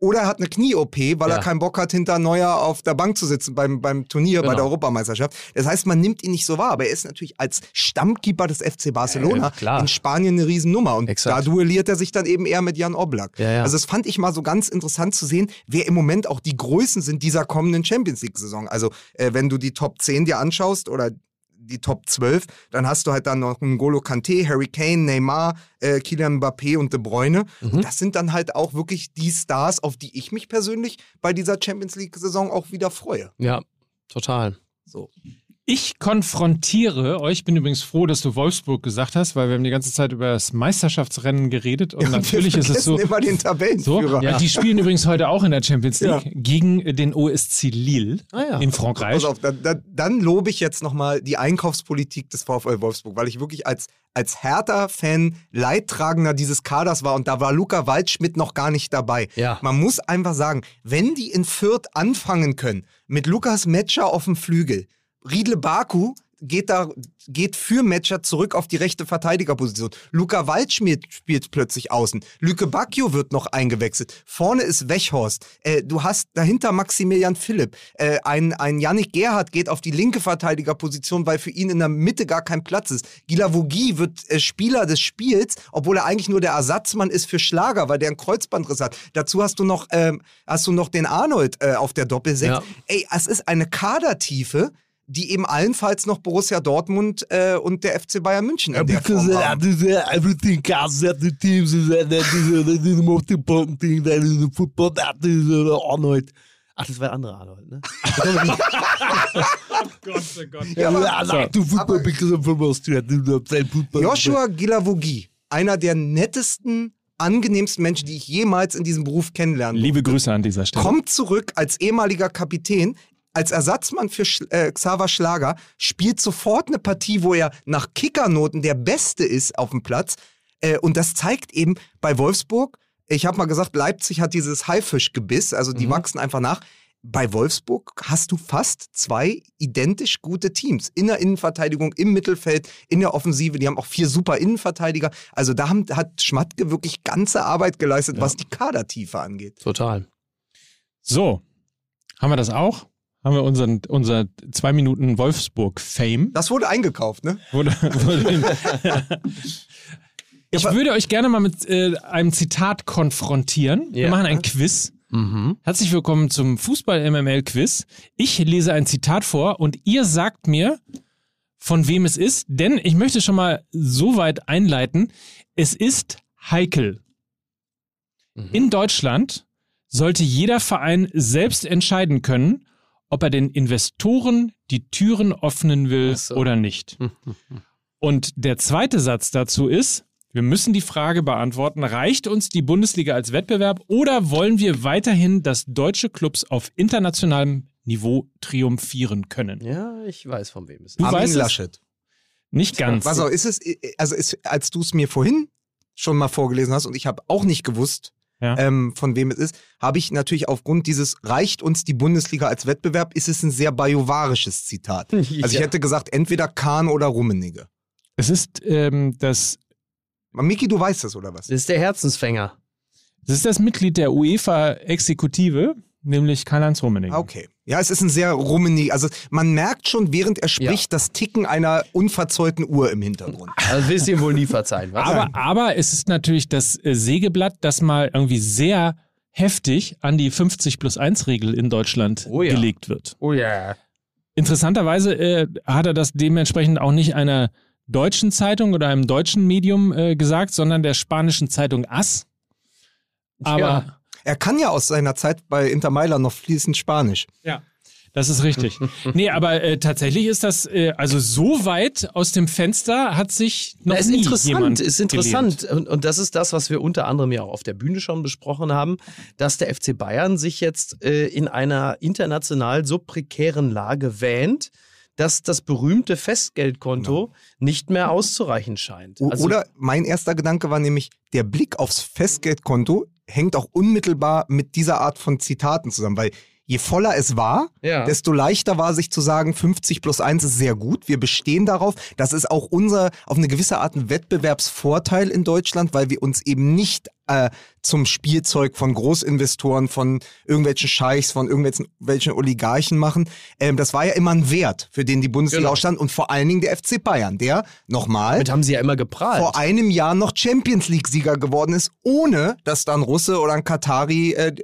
S3: oder er hat eine Knie-O P, weil
S2: Ja.
S3: er keinen Bock hat, hinter Neuer auf der Bank zu sitzen beim, beim Turnier,
S2: Genau.
S3: bei der Europameisterschaft. Das heißt, man nimmt ihn nicht so wahr, aber er ist natürlich als Stammkeeper des F C Barcelona
S2: Ja, klar.
S3: in Spanien eine Riesennummer. Und
S2: Exakt.
S3: da duelliert er sich dann eben eher mit Jan Oblak.
S2: Ja, ja.
S3: Also das fand ich mal so ganz interessant zu sehen, wer im Moment auch die Größen sind dieser kommenden Champions-League-Saison. Also äh, wenn du die Top zehn dir anschaust oder die Top zwölf, dann hast du halt dann noch N'Golo Kanté, Harry Kane, Neymar, äh, Kylian Mbappé und De Bruyne.
S2: Mhm.
S3: Und das sind dann halt auch wirklich die Stars, auf die ich mich persönlich bei dieser Champions-League-Saison auch wieder freue.
S2: Ja, total.
S3: So.
S1: Ich konfrontiere euch, ich bin übrigens froh, dass du Wolfsburg gesagt hast, weil wir haben die ganze Zeit über das Meisterschaftsrennen geredet und
S3: Ja,
S1: natürlich
S3: wir
S1: ist es so.
S3: vergessen immer den
S1: So,
S3: Tabellenführer.
S1: ja. Die spielen übrigens heute auch in der Champions League
S3: Ja.
S1: gegen den O S C Lille
S2: Ah, ja.
S1: in Frankreich.
S3: Pass auf, dann, dann, dann lobe ich jetzt nochmal die Einkaufspolitik des VfL Wolfsburg, weil ich wirklich als, als Hertha-Fan Leidtragender dieses Kaders war und da war Luca Waldschmidt noch gar nicht dabei.
S2: Ja.
S3: Man muss einfach sagen, wenn die in Fürth anfangen können, mit Lukas Metscher auf dem Flügel, Riedle Baku geht da geht für Metscher zurück auf die rechte Verteidigerposition. Luca Waldschmidt spielt plötzlich außen. Lüke Bacchio wird noch eingewechselt. Vorne ist Weghorst. Äh, du hast dahinter Maximilian Philipp. Äh, ein, ein Yannick Gerhardt geht auf die linke Verteidigerposition, weil für ihn in der Mitte gar kein Platz ist. Guilavogui wird äh, Spieler des Spiels, obwohl er eigentlich nur der Ersatzmann ist für Schlager, weil der einen Kreuzbandriss hat. Dazu hast du noch, ähm, hast du noch den Arnold äh, auf der Doppelsechs.
S2: Ja.
S3: Ey, es ist eine Kadertiefe, die eben allenfalls noch Borussia Dortmund äh, und der F C Bayern München in der Form haben.
S4: everything counts that the teams is that that is uh, that is the most important thing that is in football. That is uh, Arnold.
S2: Ach, das war der andere Arnold, ne?
S1: Gott, oh Gott.
S4: Yeah, I like to football because I'm from Austria. I do play football.
S3: Joshua Guilavogui, einer der nettesten, angenehmsten Menschen, die ich jemals in diesem Beruf kennenlernen durfte,
S1: Liebe Grüße an dieser Stelle.
S3: kommt zurück als ehemaliger Kapitän, als Ersatzmann für Sch äh, Xaver Schlager, spielt sofort eine Partie, wo er nach Kickernoten der Beste ist auf dem Platz. Äh, und das zeigt eben bei Wolfsburg, ich habe mal gesagt, Leipzig hat dieses Haifischgebiss, also die
S2: Mhm.
S3: wachsen einfach nach. Bei Wolfsburg hast du fast zwei identisch gute Teams. In der Innenverteidigung, im Mittelfeld, in der Offensive. Die haben auch vier super Innenverteidiger. Also da haben, hat Schmatke wirklich ganze Arbeit geleistet, was die Kadertiefe angeht.
S2: Total.
S1: So, haben wir das auch? Haben wir unseren, unser zwei Minuten Wolfsburg-Fame?
S3: Das wurde eingekauft, ne?
S1: Wurde, wurde ich
S3: aber-
S1: würde euch gerne mal mit äh, einem Zitat konfrontieren. Wir
S2: Ja.
S1: machen ein Quiz.
S2: Mhm.
S1: Herzlich willkommen zum Fußball-M M L-Quiz. Ich lese ein Zitat vor und ihr sagt mir, von wem es ist, denn ich möchte schon mal so weit einleiten, es ist heikel.
S2: Mhm.
S1: In Deutschland sollte jeder Verein selbst entscheiden können, ob er den Investoren die Türen öffnen will
S2: Ach so.
S1: oder nicht. Und der zweite Satz dazu ist, wir müssen die Frage beantworten, reicht uns die Bundesliga als Wettbewerb oder wollen wir weiterhin, dass deutsche Clubs auf internationalem Niveau triumphieren können?
S2: Ja, ich weiß, von wem es ist.
S1: Du
S3: Armin
S1: weißt es?
S3: Laschet.
S1: Nicht ganz.
S3: Was auch, ist es, also ist, als du es mir vorhin schon mal vorgelesen hast und ich habe auch nicht gewusst,
S1: Ja.
S3: ähm, von wem es ist, habe ich natürlich aufgrund dieses reicht uns die Bundesliga als Wettbewerb, ist es ein sehr bajuwarisches Zitat. Also ich
S2: Ja.
S3: hätte gesagt, entweder Kahn oder Rummenigge.
S1: Es ist ähm, das,
S3: Miki, du weißt das, oder was?
S2: Das ist der Herzensfänger.
S1: das ist das Mitglied der UEFA-Exekutive, nämlich Karl-Heinz Rummenigge.
S3: Ah, okay. Ja, es ist ein sehr Rummenigge. Also man merkt schon, während er spricht, das Ticken einer unverzehrten Uhr im Hintergrund.
S2: Also willst du ihm wohl nie verzeihen, was?
S1: Aber, aber es ist natürlich das äh, Sägeblatt, das mal irgendwie sehr heftig an die fünfzig plus eins Regel in Deutschland
S2: Oh ja.
S1: gelegt wird.
S2: Oh ja.
S1: Interessanterweise äh, hat er das dementsprechend auch nicht einer deutschen Zeitung oder einem deutschen Medium äh, gesagt, sondern der spanischen Zeitung AS. Aber
S2: Ja.
S3: Er kann ja aus seiner Zeit bei Inter Mailand noch fließend Spanisch.
S1: ja, das ist richtig. Nee, aber äh, tatsächlich ist das, äh, also so weit aus dem Fenster hat sich noch
S2: Na, ist
S1: nie
S2: interessant,
S1: jemand
S2: ist interessant. Und, und das ist das, was wir unter anderem ja auch auf der Bühne schon besprochen haben, dass der F C Bayern sich jetzt äh, in einer international so prekären Lage wähnt, dass das berühmte Festgeldkonto
S3: Genau.
S2: nicht mehr auszureichen scheint.
S3: O-
S2: Also,
S3: Oder mein erster Gedanke war nämlich, der Blick aufs Festgeldkonto hängt auch unmittelbar mit dieser Art von Zitaten zusammen, weil je voller es war,
S2: Ja.
S3: desto leichter war sich zu sagen, fünfzig plus eins ist sehr gut. Wir bestehen darauf. Das ist auch unser, auf eine gewisse Art ein Wettbewerbsvorteil in Deutschland, weil wir uns eben nicht äh, zum Spielzeug von Großinvestoren, von irgendwelchen Scheichs, von irgendwelchen welchen Oligarchen machen. Ähm, das war ja immer ein Wert, für den die Bundesliga
S2: Genau.
S3: auch stand. Und vor allen Dingen der F C Bayern, der, nochmal,
S2: Damit haben sie ja immer geprahlt.
S3: vor einem Jahr noch Champions League-Sieger geworden ist, ohne dass da ein Russe oder ein Katari, äh,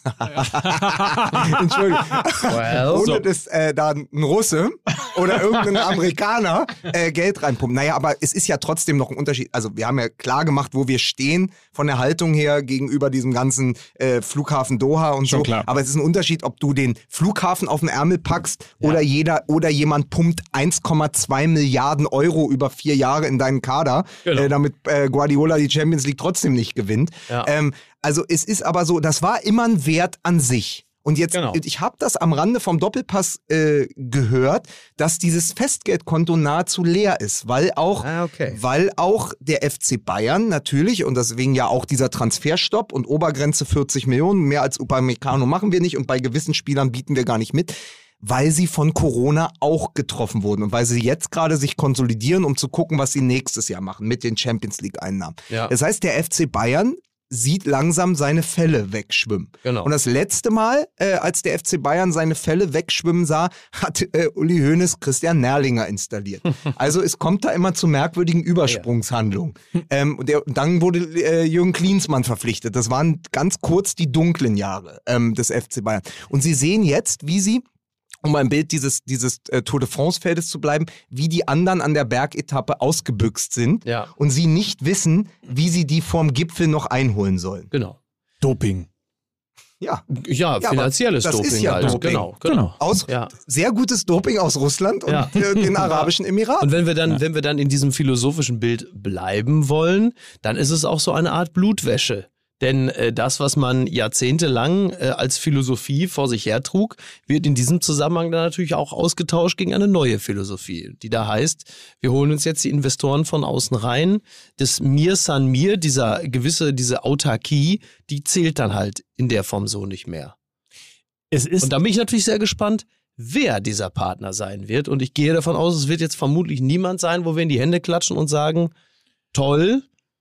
S3: Entschuldigung,
S2: Well,
S3: ohne
S1: So.
S3: dass äh, da ein Russe oder irgendein Amerikaner äh, Geld reinpumpt. Naja, aber es ist ja trotzdem noch ein Unterschied. Also wir haben ja klar gemacht, wo wir stehen von der Haltung her gegenüber diesem ganzen äh, Flughafen Doha und
S1: Schon
S3: so.
S1: klar.
S3: Aber es ist ein Unterschied, ob du den Flughafen auf den Ärmel packst oder jeder oder jemand pumpt eins Komma zwei Milliarden Euro über vier Jahre in deinen Kader,
S2: Genau.
S3: äh, damit äh, Guardiola die Champions League trotzdem nicht gewinnt.
S2: Ja.
S3: Ähm, also es ist aber so, das war immer ein Wert an sich. Und jetzt,
S2: Genau.
S3: ich habe das am Rande vom Doppelpass äh, gehört, dass dieses Festgeldkonto nahezu leer ist, weil auch,
S2: Ah, okay.
S3: weil auch der F C Bayern natürlich, und deswegen ja auch dieser Transferstopp und Obergrenze vierzig Millionen, mehr als Upamecano machen wir nicht und bei gewissen Spielern bieten wir gar nicht mit, weil sie von Corona auch getroffen wurden und weil sie jetzt gerade sich konsolidieren, um zu gucken, was sie nächstes Jahr machen mit den Champions League Einnahmen.
S2: Ja.
S3: Das heißt, der F C Bayern sieht langsam seine Fälle wegschwimmen.
S2: Genau.
S3: Und das letzte Mal, äh, als der F C Bayern seine Fälle wegschwimmen sah, hat äh, Uli Hoeneß Christian Nerlinger installiert. Also es kommt da immer zu merkwürdigen Übersprungshandlungen. ähm, und der, dann wurde äh, Jürgen Klinsmann verpflichtet. Das waren ganz kurz die dunklen Jahre ähm, des F C Bayern. Und Sie sehen jetzt, wie sie, um beim Bild dieses, dieses äh, Tour de France-Feldes zu bleiben, wie die anderen an der Bergetappe ausgebüxt sind
S2: Ja.
S3: und sie nicht wissen, wie sie die vorm Gipfel noch einholen sollen.
S2: Genau.
S1: Doping.
S3: Ja,
S2: Ja,
S3: Ja,
S2: finanzielles
S3: aber das
S2: Doping
S3: ist ja
S2: halt.
S3: Doping.
S2: Genau, genau.
S3: aus
S2: Ja.
S3: sehr gutes Doping aus Russland und
S2: Ja.
S3: äh, den Arabischen Emiraten.
S2: Und wenn wir dann, wenn wir dann in diesem philosophischen Bild bleiben wollen, dann ist es auch so eine Art Blutwäsche. Denn äh, das, was man jahrzehntelang äh, als Philosophie vor sich hertrug, wird in diesem Zusammenhang dann natürlich auch ausgetauscht gegen eine neue Philosophie, die da heißt, wir holen uns jetzt die Investoren von außen rein. Das Mir san mir, dieser gewisse, diese Autarkie, die zählt dann halt in der Form so nicht mehr.
S1: Es ist
S2: Und da bin ich natürlich sehr gespannt, wer dieser Partner sein wird. Und ich gehe davon aus, es wird jetzt vermutlich niemand sein, wo wir in die Hände klatschen und sagen, toll,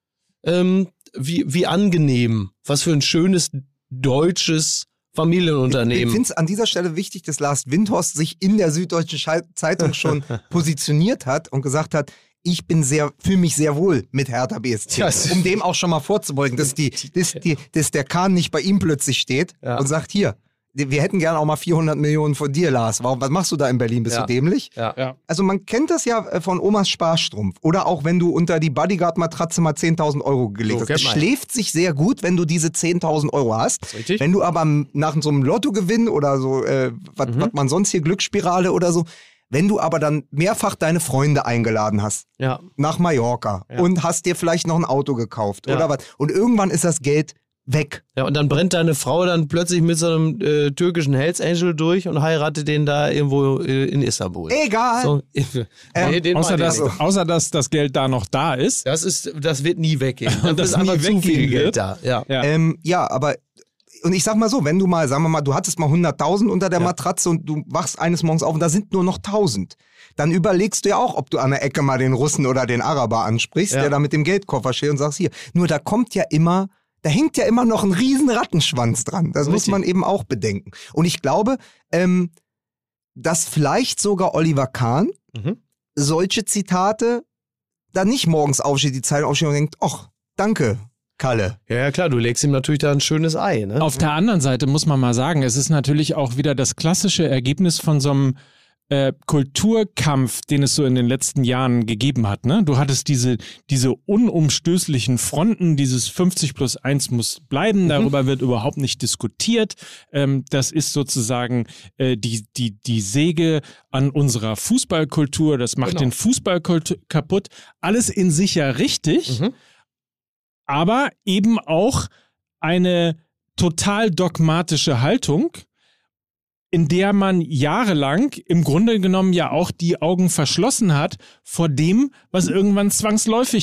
S2: ähm, wie, wie angenehm, was für ein schönes deutsches
S3: Ich
S2: Familienunternehmen.
S3: finde es an dieser Stelle wichtig, dass Lars Windhorst sich in der Süddeutschen Schei- Zeitung schon positioniert hat und gesagt hat, ich bin sehr, fühle mich sehr wohl mit Hertha B S C.
S2: Ja, es-
S3: um dem auch schon mal vorzubeugen, dass, die, dass, die, dass der Kahn nicht bei ihm plötzlich steht
S2: Ja.
S3: und sagt, hier, wir hätten gern auch mal vierhundert Millionen von dir, Lars. Warum, was machst du da in Berlin? Bist
S2: Ja.
S3: du dämlich?
S2: ja.
S1: ja.
S3: Also man kennt das ja äh, von Omas Sparstrumpf. Oder auch wenn du unter die Bodyguard-Matratze mal zehntausend Euro gelegt
S2: So,
S3: hast.
S2: kennt
S3: Es
S2: man.
S3: schläft sich sehr gut, wenn du diese zehntausend Euro hast.
S2: Richtig.
S3: Wenn du aber m- nach so einem Lottogewinn oder so, äh, was
S2: Mhm.
S3: man sonst hier, Glücksspirale oder so, wenn du aber dann mehrfach deine Freunde eingeladen hast
S2: Ja.
S3: nach Mallorca
S2: Ja.
S3: und hast dir vielleicht noch ein Auto gekauft
S2: Ja.
S3: oder was und irgendwann ist das Geld weg.
S2: Ja, und dann brennt deine Frau dann plötzlich mit so einem äh, türkischen Hells Angel durch und heiratet den da irgendwo äh, in Istanbul.
S3: Egal.
S2: So, nee, den
S1: Außer
S2: meinte ich
S1: dass,
S2: nicht.
S1: außer dass das Geld da noch da ist.
S2: Das ist, das wird nie weggehen.
S1: Und
S2: Das
S1: das
S2: ist einfach
S1: nie
S2: zu viel
S1: weggehen
S2: Geld
S1: wird.
S2: da. Ja.
S1: Ja.
S3: Ähm, ja, aber und ich sag mal so, wenn du mal, sagen wir mal, du hattest mal hunderttausend unter der
S2: Ja.
S3: Matratze und du wachst eines Morgens auf und da sind nur noch tausend, dann überlegst du ja auch, ob du an der Ecke mal den Russen oder den Araber ansprichst,
S2: Ja.
S3: der da mit dem Geldkoffer steht und sagst, hier, nur da kommt ja immer, da hängt ja immer noch ein riesen Rattenschwanz dran. Das muss
S2: Richtig.
S3: man eben auch bedenken. Und ich glaube, ähm, dass vielleicht sogar Oliver Kahn
S2: Mhm.
S3: solche Zitate da nicht morgens aufsteht, die Zeitung aufsteht und denkt, ach, danke, Kalle.
S2: Ja, ja, klar, du legst ihm natürlich da ein schönes Ei. Ne?
S1: Auf der anderen Seite muss man mal sagen, es ist natürlich auch wieder das klassische Ergebnis von so einem äh, Kulturkampf, den es so in den letzten Jahren gegeben hat. Ne? Du hattest diese, diese unumstößlichen Fronten, dieses fünfzig plus eins muss bleiben, darüber wird überhaupt nicht diskutiert. Ähm, das ist sozusagen äh, die, die, die Säge an unserer Fußballkultur, das macht
S2: Genau.
S1: den Fußball kult- kaputt. Alles in sich ja richtig,
S2: Mhm.
S1: aber eben auch eine total dogmatische Haltung, in der man jahrelang im Grunde genommen ja auch die Augen verschlossen hat vor dem, was irgendwann zwangsläufig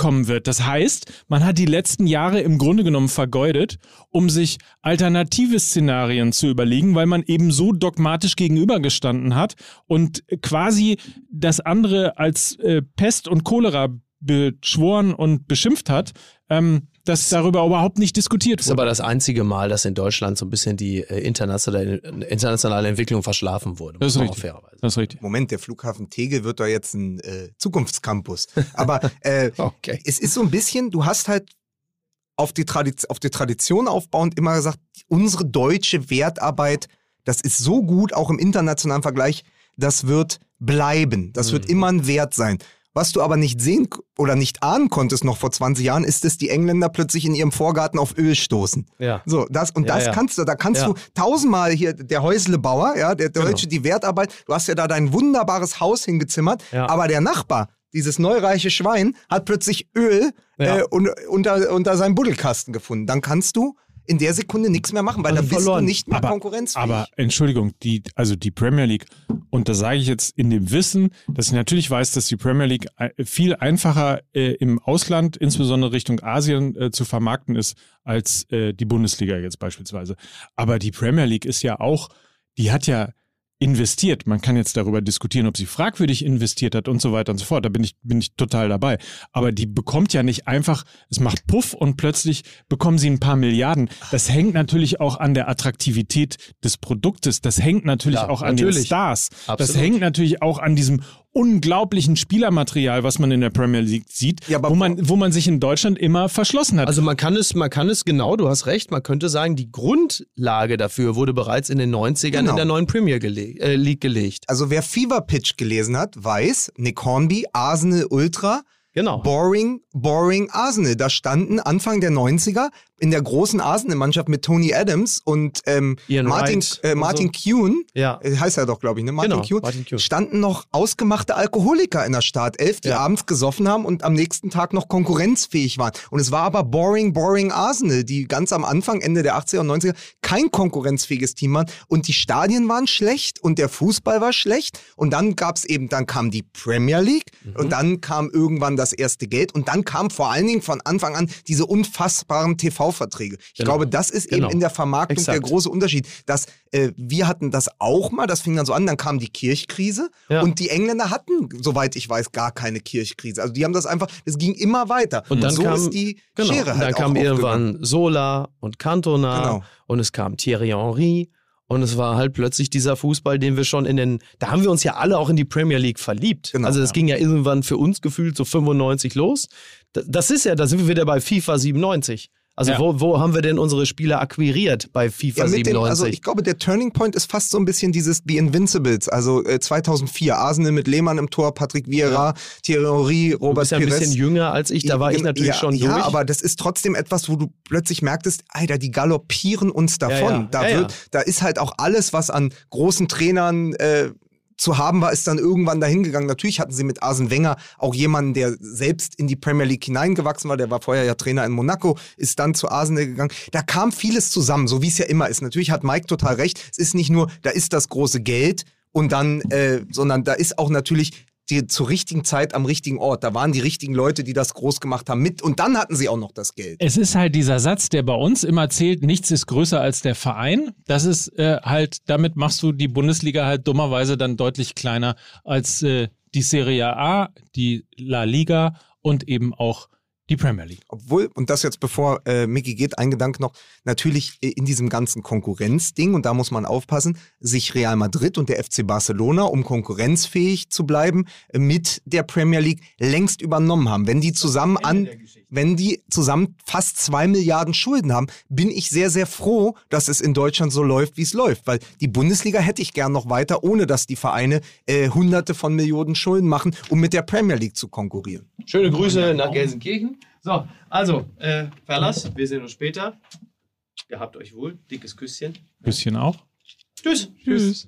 S1: kommen wird. Das heißt, man hat die letzten Jahre im Grunde genommen vergeudet, um sich alternative Szenarien zu überlegen, weil man eben so dogmatisch gegenübergestanden hat und quasi das andere als äh, Pest und Cholera beschworen und beschimpft hat, ähm, dass darüber überhaupt nicht diskutiert wurde.
S2: Das ist aber das einzige Mal, dass in Deutschland so ein bisschen die äh, internationale, internationale Entwicklung verschlafen wurde.
S1: Das ist, richtig. das ist richtig.
S3: Moment, der Flughafen Tegel wird doch jetzt ein äh, Zukunftscampus. Aber äh,
S2: okay.
S3: es ist so ein bisschen, du hast halt auf die, Tradition, auf die Tradition aufbauend immer gesagt, unsere deutsche Wertarbeit, das ist so gut, auch im internationalen Vergleich, das wird bleiben. Das mhm. wird immer ein Wert sein. Was du aber nicht sehen oder nicht ahnen konntest noch vor zwanzig Jahren, ist, dass die Engländer plötzlich in ihrem Vorgarten auf Öl stoßen.
S2: Ja.
S3: So, das, und
S2: ja,
S3: das
S2: ja.
S3: kannst du, da kannst
S2: ja.
S3: du tausendmal hier, der Häuslebauer, ja, der Deutsche, genau. die Wertarbeit, du hast ja da dein wunderbares Haus hingezimmert, ja. aber der Nachbar, dieses neureiche Schwein, hat plötzlich Öl ja. äh, un, unter, unter seinem Buddelkasten gefunden. Dann kannst du in der Sekunde nichts mehr machen, weil dann bist du nicht mehr
S1: aber,
S3: konkurrenzfähig.
S1: Aber Entschuldigung, die, also die Premier League, und das sage ich jetzt in dem Wissen, dass ich natürlich weiß, dass die Premier League viel einfacher äh, im Ausland, insbesondere Richtung Asien, äh, zu vermarkten ist, als äh, die Bundesliga jetzt beispielsweise. Aber die Premier League ist ja auch, die hat ja investiert. Man kann jetzt darüber diskutieren, ob sie fragwürdig investiert hat und so weiter und so fort. Da bin ich, bin ich total dabei. Aber die bekommt ja nicht einfach, es macht Puff und plötzlich bekommen sie ein paar Milliarden. Das hängt natürlich auch an der Attraktivität des Produktes. Das hängt natürlich
S2: ja,
S1: auch an
S2: natürlich.
S1: den Stars.
S2: Absolut.
S1: Das hängt natürlich auch an diesem unglaublichen Spielermaterial, was man in der Premier League sieht, ja, wo man, wo man sich in Deutschland immer verschlossen hat.
S2: Also man kann es, man kann es genau, du hast recht, man könnte sagen, die Grundlage dafür wurde bereits in den neunzigern genau. in der neuen Premier gele- äh, League gelegt.
S3: Also wer Fever Pitch gelesen hat, weiß, Nick Hornby, Arsenal Ultra,
S2: genau.
S3: Boring, Boring Arsenal. Da standen Anfang der neunziger in der großen Arsenal-Mannschaft mit Tony Adams und ähm, Martin, äh, Martin so. Kuhn,
S2: ja.
S3: äh, heißt er doch, glaube ich, ne? Martin,
S2: genau,
S3: Kuhn,
S2: Martin Kuhn,
S3: standen noch ausgemachte Alkoholiker in der Startelf, die ja. abends gesoffen haben und am nächsten Tag noch konkurrenzfähig waren. Und es war aber Boring, Boring Arsenal, die ganz am Anfang, Ende der achtziger und neunziger, kein konkurrenzfähiges Team waren. Und die Stadien waren schlecht und der Fußball war schlecht. Und dann gab's eben, dann kam die Premier League mhm. und dann kam irgendwann das erste Geld und dann kam vor allen Dingen von Anfang an diese unfassbaren T V-Verträge. Ich
S2: genau.
S3: glaube, das ist
S2: genau.
S3: eben in der Vermarktung
S2: Exakt.
S3: der große Unterschied. Dass äh, wir hatten das auch mal, das fing dann so an, dann kam die Kirchkrise
S2: ja.
S3: und die Engländer hatten, soweit ich weiß, gar keine Kirchkrise. Also die haben das einfach, es ging immer weiter.
S2: Und, und dann
S3: so
S2: kam,
S3: ist die
S2: genau.
S3: Schere
S2: und
S3: halt
S2: dann kam irgendwann Zola und Cantona
S3: genau.
S2: und es kam Thierry Henry. Und es war halt plötzlich dieser Fußball, den wir schon in den, da haben wir uns ja alle auch in die Premier League verliebt. Genau, also das ja. ging ja irgendwann für uns gefühlt so fünfundneunzig los. Das ist ja, da sind wir wieder bei FIFA siebenundneunzig. Also ja. wo, wo haben wir denn unsere Spieler akquiriert bei FIFA
S3: ja, mit
S2: siebenundneunzig?
S3: Den, also ich glaube, der Turning Point ist fast so ein bisschen dieses The Invincibles. Also äh, zweitausendvier, Arsenal mit Lehmann im Tor, Patrick Vieira, ja. Thierry Henry, Robert Pires.
S2: Du bist ja ein bisschen jünger als ich, da war ich, ich natürlich
S3: ja,
S2: schon
S3: ja,
S2: durch.
S3: Ja, aber das ist trotzdem etwas, wo du plötzlich merktest, Alter, die galoppieren uns davon.
S2: Ja, ja.
S3: Da,
S2: ja,
S3: wird,
S2: ja.
S3: da ist halt auch alles, was an großen Trainern äh, zu haben war, ist dann irgendwann dahin gegangen. Natürlich hatten sie mit Arsene Wenger auch jemanden, der selbst in die Premier League hineingewachsen war. Der war vorher ja Trainer in Monaco, ist dann zu Arsenal gegangen. Da kam vieles zusammen, so wie es ja immer ist. Natürlich hat Mike total recht. Es ist nicht nur, da ist das große Geld und dann, äh, sondern da ist auch natürlich die, zur richtigen Zeit am richtigen Ort. Da waren die richtigen Leute, die das groß gemacht haben mit und dann hatten sie auch noch das Geld.
S1: Es ist halt dieser Satz, der bei uns immer zählt, nichts ist größer als der Verein. Das ist äh, halt, damit machst du die Bundesliga halt dummerweise dann deutlich kleiner als äh, die Serie A, die La Liga und eben auch die Premier League.
S3: Obwohl, und das jetzt bevor äh, Micky geht, ein Gedanke noch, natürlich in diesem ganzen Konkurrenzding, und da muss man aufpassen, sich Real Madrid und der F C Barcelona, um konkurrenzfähig zu bleiben, mit der Premier League längst übernommen haben. Wenn die zusammen an, wenn die zusammen fast zwei Milliarden Schulden haben, bin ich sehr, sehr froh, dass es in Deutschland so läuft, wie es läuft. Weil die Bundesliga hätte ich gern noch weiter, ohne dass die Vereine äh, hunderte von Millionen Schulden machen, um mit der Premier League zu konkurrieren.
S2: Schöne Grüße nach Gelsenkirchen. So, also, äh, Verlass, wir sehen uns später. Gehabt euch wohl. Dickes Küsschen.
S1: Küsschen auch.
S2: Tschüss.
S1: Tschüss.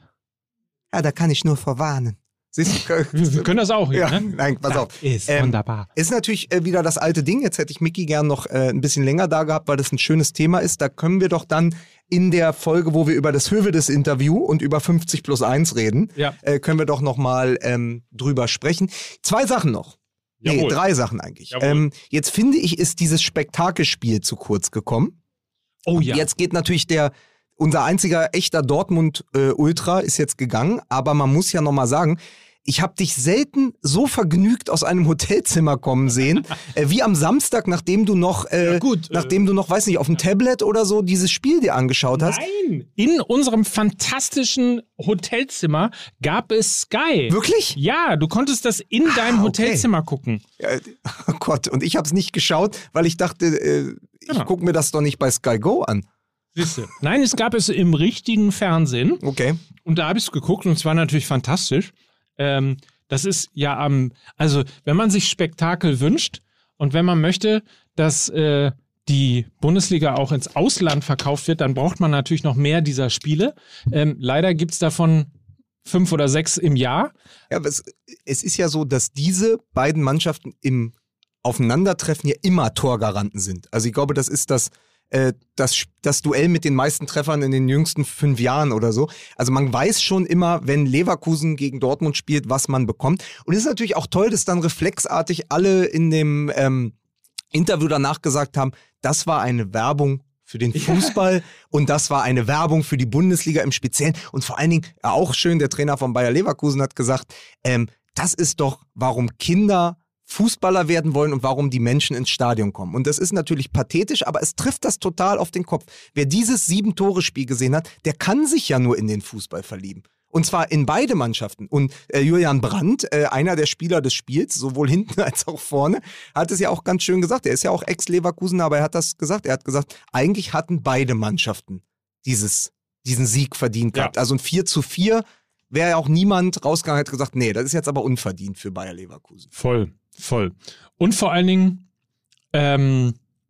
S3: Ja, da kann ich nur vorwarnen. Siehst du,
S1: wir können das auch hier,
S3: ja,
S1: ne?
S3: Nein, pass
S1: ja,
S3: auf.
S1: Ist
S3: ähm,
S1: wunderbar.
S3: Ist natürlich äh, wieder das alte Ding. Jetzt hätte ich Micky gern noch äh, ein bisschen länger da gehabt, weil das ein schönes Thema ist. Da können wir doch dann in der Folge, wo wir über das Hövedes-Interview und über fünfzig plus eins reden,
S1: ja.
S3: äh, können wir doch noch mal ähm, drüber sprechen. Zwei Sachen noch. Nee,
S1: Jawohl.
S3: drei Sachen eigentlich.
S1: Jawohl.
S3: Ähm, jetzt finde ich, ist dieses Spektakelspiel zu kurz gekommen.
S1: Oh ja.
S3: Jetzt geht natürlich der, unser einziger echter Dortmund-Ultra ist jetzt gegangen, aber man muss ja nochmal sagen, ich habe dich selten so vergnügt aus einem Hotelzimmer kommen sehen, äh, wie am Samstag, nachdem du noch, äh,
S1: Ja, gut,
S3: nachdem
S1: äh,
S3: du noch, weiß nicht, auf dem Tablet oder so dieses Spiel dir angeschaut hast.
S1: Nein! In unserem fantastischen Hotelzimmer gab es Sky.
S3: Wirklich?
S1: Ja, du konntest das in deinem
S3: okay.
S1: Hotelzimmer gucken.
S3: Ja, oh Gott, und ich habe es nicht geschaut, weil ich dachte, äh, ich
S1: Genau.
S3: gucke mir das doch nicht bei Sky Go an.
S1: Siehste. Nein, es gab es im richtigen Fernsehen.
S3: Okay.
S1: Und da habe ich es geguckt und es war natürlich fantastisch. Ähm, das ist ja am, also wenn man sich Spektakel wünscht und wenn man möchte, dass äh, die Bundesliga auch ins Ausland verkauft wird, dann braucht man natürlich noch mehr dieser Spiele. Ähm, leider gibt es davon fünf oder sechs im Jahr.
S3: Ja, aber es, es ist ja so, dass diese beiden Mannschaften im Aufeinandertreffen ja immer Torgaranten sind. Also ich glaube, das ist das, äh, das, das Duell mit den meisten Treffern in den jüngsten fünf Jahren oder so. Also man weiß schon immer, wenn Leverkusen gegen Dortmund spielt, was man bekommt. Und es ist natürlich auch toll, dass dann reflexartig alle in dem ähm, Interview danach gesagt haben, das war eine Werbung für den Fußball ja. und das war eine Werbung für die Bundesliga im Speziellen. Und vor allen Dingen, ja, auch schön, der Trainer von Bayer Leverkusen hat gesagt, ähm, das ist doch, warum Kinder Fußballer werden wollen und warum die Menschen ins Stadion kommen. Und das ist natürlich pathetisch, aber es trifft das total auf den Kopf. Wer dieses Sieben-Tore-Spiel gesehen hat, der kann sich ja nur in den Fußball verlieben. Und zwar in beide Mannschaften. Und äh, Julian Brandt, äh, einer der Spieler des Spiels, sowohl hinten als auch vorne, hat es ja auch ganz schön gesagt. Er ist ja auch Ex-Leverkusener, aber er hat das gesagt. Er hat gesagt, eigentlich hatten beide Mannschaften dieses, diesen Sieg verdient gehabt.
S1: Ja.
S3: Also ein vier zu vier wäre ja auch niemand rausgegangen und hat gesagt, nee, das ist jetzt aber unverdient für Bayer Leverkusen.
S1: Voll, voll. Und vor allen Dingen, ähm,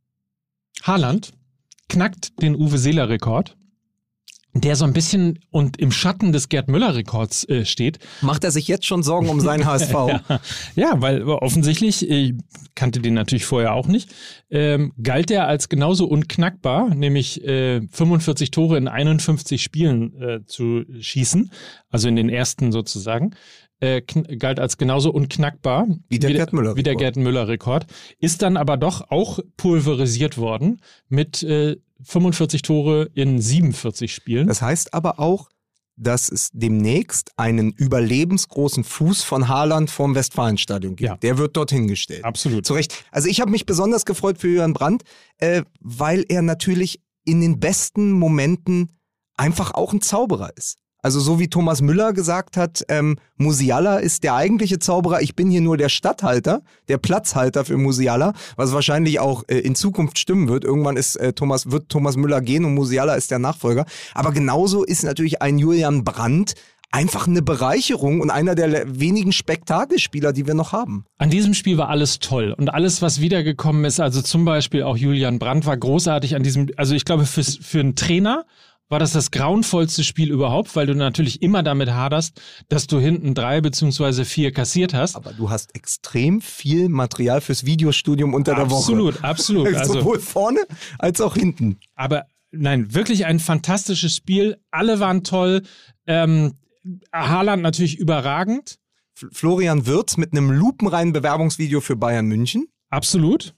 S1: Haaland knackt den Uwe Seeler-Rekord, der so ein bisschen und im Schatten des Gerd Müller-Rekords äh, steht.
S3: Macht er sich jetzt schon Sorgen um seinen H S V?
S1: ja, ja, weil offensichtlich, ich kannte den natürlich vorher auch nicht, ähm, galt er als genauso unknackbar, nämlich äh, fünfundvierzig Tore in einundfünfzig Spielen äh, zu schießen, also in den ersten sozusagen. Äh, kn- galt als genauso unknackbar
S3: wie der,
S1: wie,
S3: Gerd Müller
S1: wie der Gerd Müller-Rekord, ist dann aber doch auch pulverisiert worden mit äh, fünfundvierzig Tore in siebenundvierzig Spielen.
S3: Das heißt aber auch, dass es demnächst einen überlebensgroßen Fuß von Haaland vorm Westfalenstadion gibt.
S1: Ja.
S3: Der wird dorthin gestellt.
S1: Absolut.
S3: Zu Recht. Also ich habe mich besonders gefreut für Julian Brandt, äh, weil er natürlich in den besten Momenten einfach auch ein Zauberer ist. Also so wie Thomas Müller gesagt hat, ähm, Musiala ist der eigentliche Zauberer, ich bin hier nur der Statthalter, der Platzhalter für Musiala, was wahrscheinlich auch äh, in Zukunft stimmen wird. Irgendwann ist, äh, Thomas, wird Thomas Müller gehen und Musiala ist der Nachfolger. Aber genauso ist natürlich ein Julian Brandt einfach eine Bereicherung und einer der wenigen Spektakelspieler, die wir noch haben.
S1: An diesem Spiel war alles toll und alles, was wiedergekommen ist, also zum Beispiel auch Julian Brandt war großartig an diesem, also ich glaube für, für einen Trainer war das das grauenvollste Spiel überhaupt, weil du natürlich immer damit haderst, dass du hinten drei beziehungsweise vier kassiert hast.
S3: Aber du hast extrem viel Material fürs Videostudium unter der Woche.
S1: Absolut, absolut. Also,
S3: sowohl vorne als auch hinten.
S1: Aber nein, wirklich ein fantastisches Spiel. Alle waren toll. Ähm, Haaland natürlich überragend.
S3: F- Florian Wirtz mit einem lupenreinen Bewerbungsvideo für Bayern München.
S1: Absolut.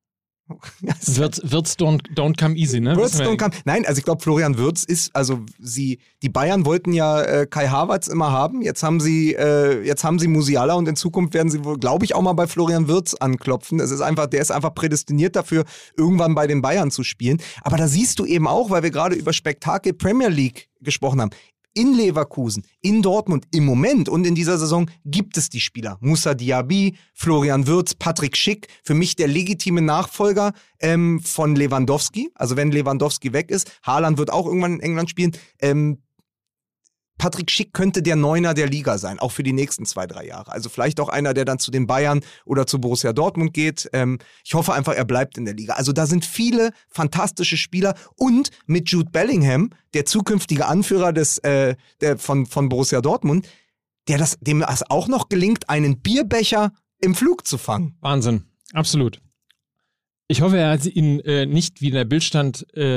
S1: Wirtz, Wirtz don't, don't come easy, ne?
S3: Wirtz don't come. Nein, also ich glaube, Florian Wirtz ist, also sie, die Bayern wollten ja äh, Kai Havertz immer haben. Jetzt haben sie, äh, jetzt haben sie Musiala und in Zukunft werden sie wohl, glaube ich, auch mal bei Florian Wirtz anklopfen. Es ist einfach, der ist einfach prädestiniert dafür, irgendwann bei den Bayern zu spielen. Aber da siehst du eben auch, weil wir gerade über Spektakel Premier League gesprochen haben. In Leverkusen, in Dortmund im Moment und in dieser Saison gibt es die Spieler. Moussa Diaby, Florian Wirtz, Patrick Schick, für mich der legitime Nachfolger ähm, von Lewandowski. Also wenn Lewandowski weg ist, Haaland wird auch irgendwann in England spielen. Ähm, Patrick Schick könnte der Neuner der Liga sein, auch für die nächsten zwei, drei Jahre. Also vielleicht auch einer, der dann zu den Bayern oder zu Borussia Dortmund geht. Ähm, ich hoffe einfach, er bleibt in der Liga. Also da sind viele fantastische Spieler und mit Jude Bellingham, der zukünftige Anführer des, äh, der von, von Borussia Dortmund, der das, dem es auch noch gelingt, einen Bierbecher im Flug zu fangen.
S1: Wahnsinn, absolut. Ich hoffe, er hat ihn äh, nicht, wie in der Bild stand, äh,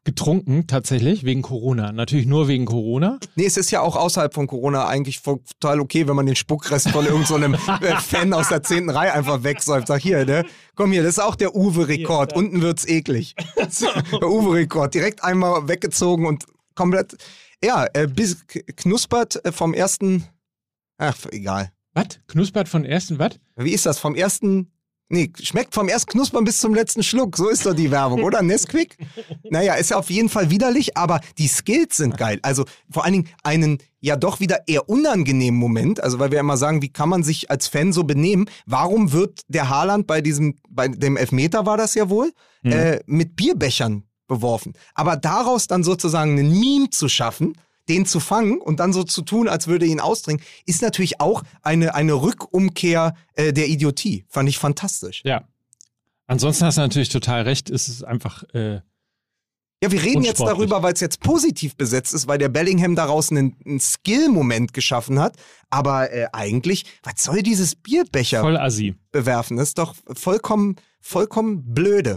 S1: getrunken, tatsächlich, wegen Corona. Natürlich nur wegen Corona.
S3: Nee, es ist ja auch außerhalb von Corona eigentlich total okay, wenn man den Spuckrest von irgendeinem so äh, Fan aus der zehnten Reihe einfach wegsäuft. Sag hier, ne? Komm hier, das ist auch der Uwe-Rekord. Unten wird's eklig. Der Uwe-Rekord. Direkt einmal weggezogen und komplett, ja, äh, bis knuspert äh, vom ersten, ach, egal.
S1: Was? Knuspert von ersten, was?
S3: Wie ist das? Vom ersten, nee, schmeckt vom ersten Knuspern bis zum letzten Schluck. So ist doch die Werbung, oder? Nesquik? Naja, ist ja auf jeden Fall widerlich, aber die Skills sind geil. Also vor allen Dingen einen ja doch wieder eher unangenehmen Moment, also weil wir immer sagen, wie kann man sich als Fan so benehmen? Warum wird der Haaland bei diesem, bei dem Elfmeter war das ja wohl, mhm. äh, mit Bierbechern beworfen? Aber daraus dann sozusagen einen Meme zu schaffen, den zu fangen und dann so zu tun, als würde ihn ausdringen, ist natürlich auch eine, eine Rückumkehr äh, der Idiotie. Fand ich fantastisch.
S1: Ja. Ansonsten hast du natürlich total recht, es ist einfach äh,
S3: Ja, wir reden jetzt darüber, weil es jetzt positiv besetzt ist, weil der Bellingham daraus einen, einen Skill-Moment geschaffen hat. Aber äh, eigentlich, was soll dieses Bierbecher
S1: voll assi
S3: bewerfen? Das ist doch vollkommen, vollkommen blöde.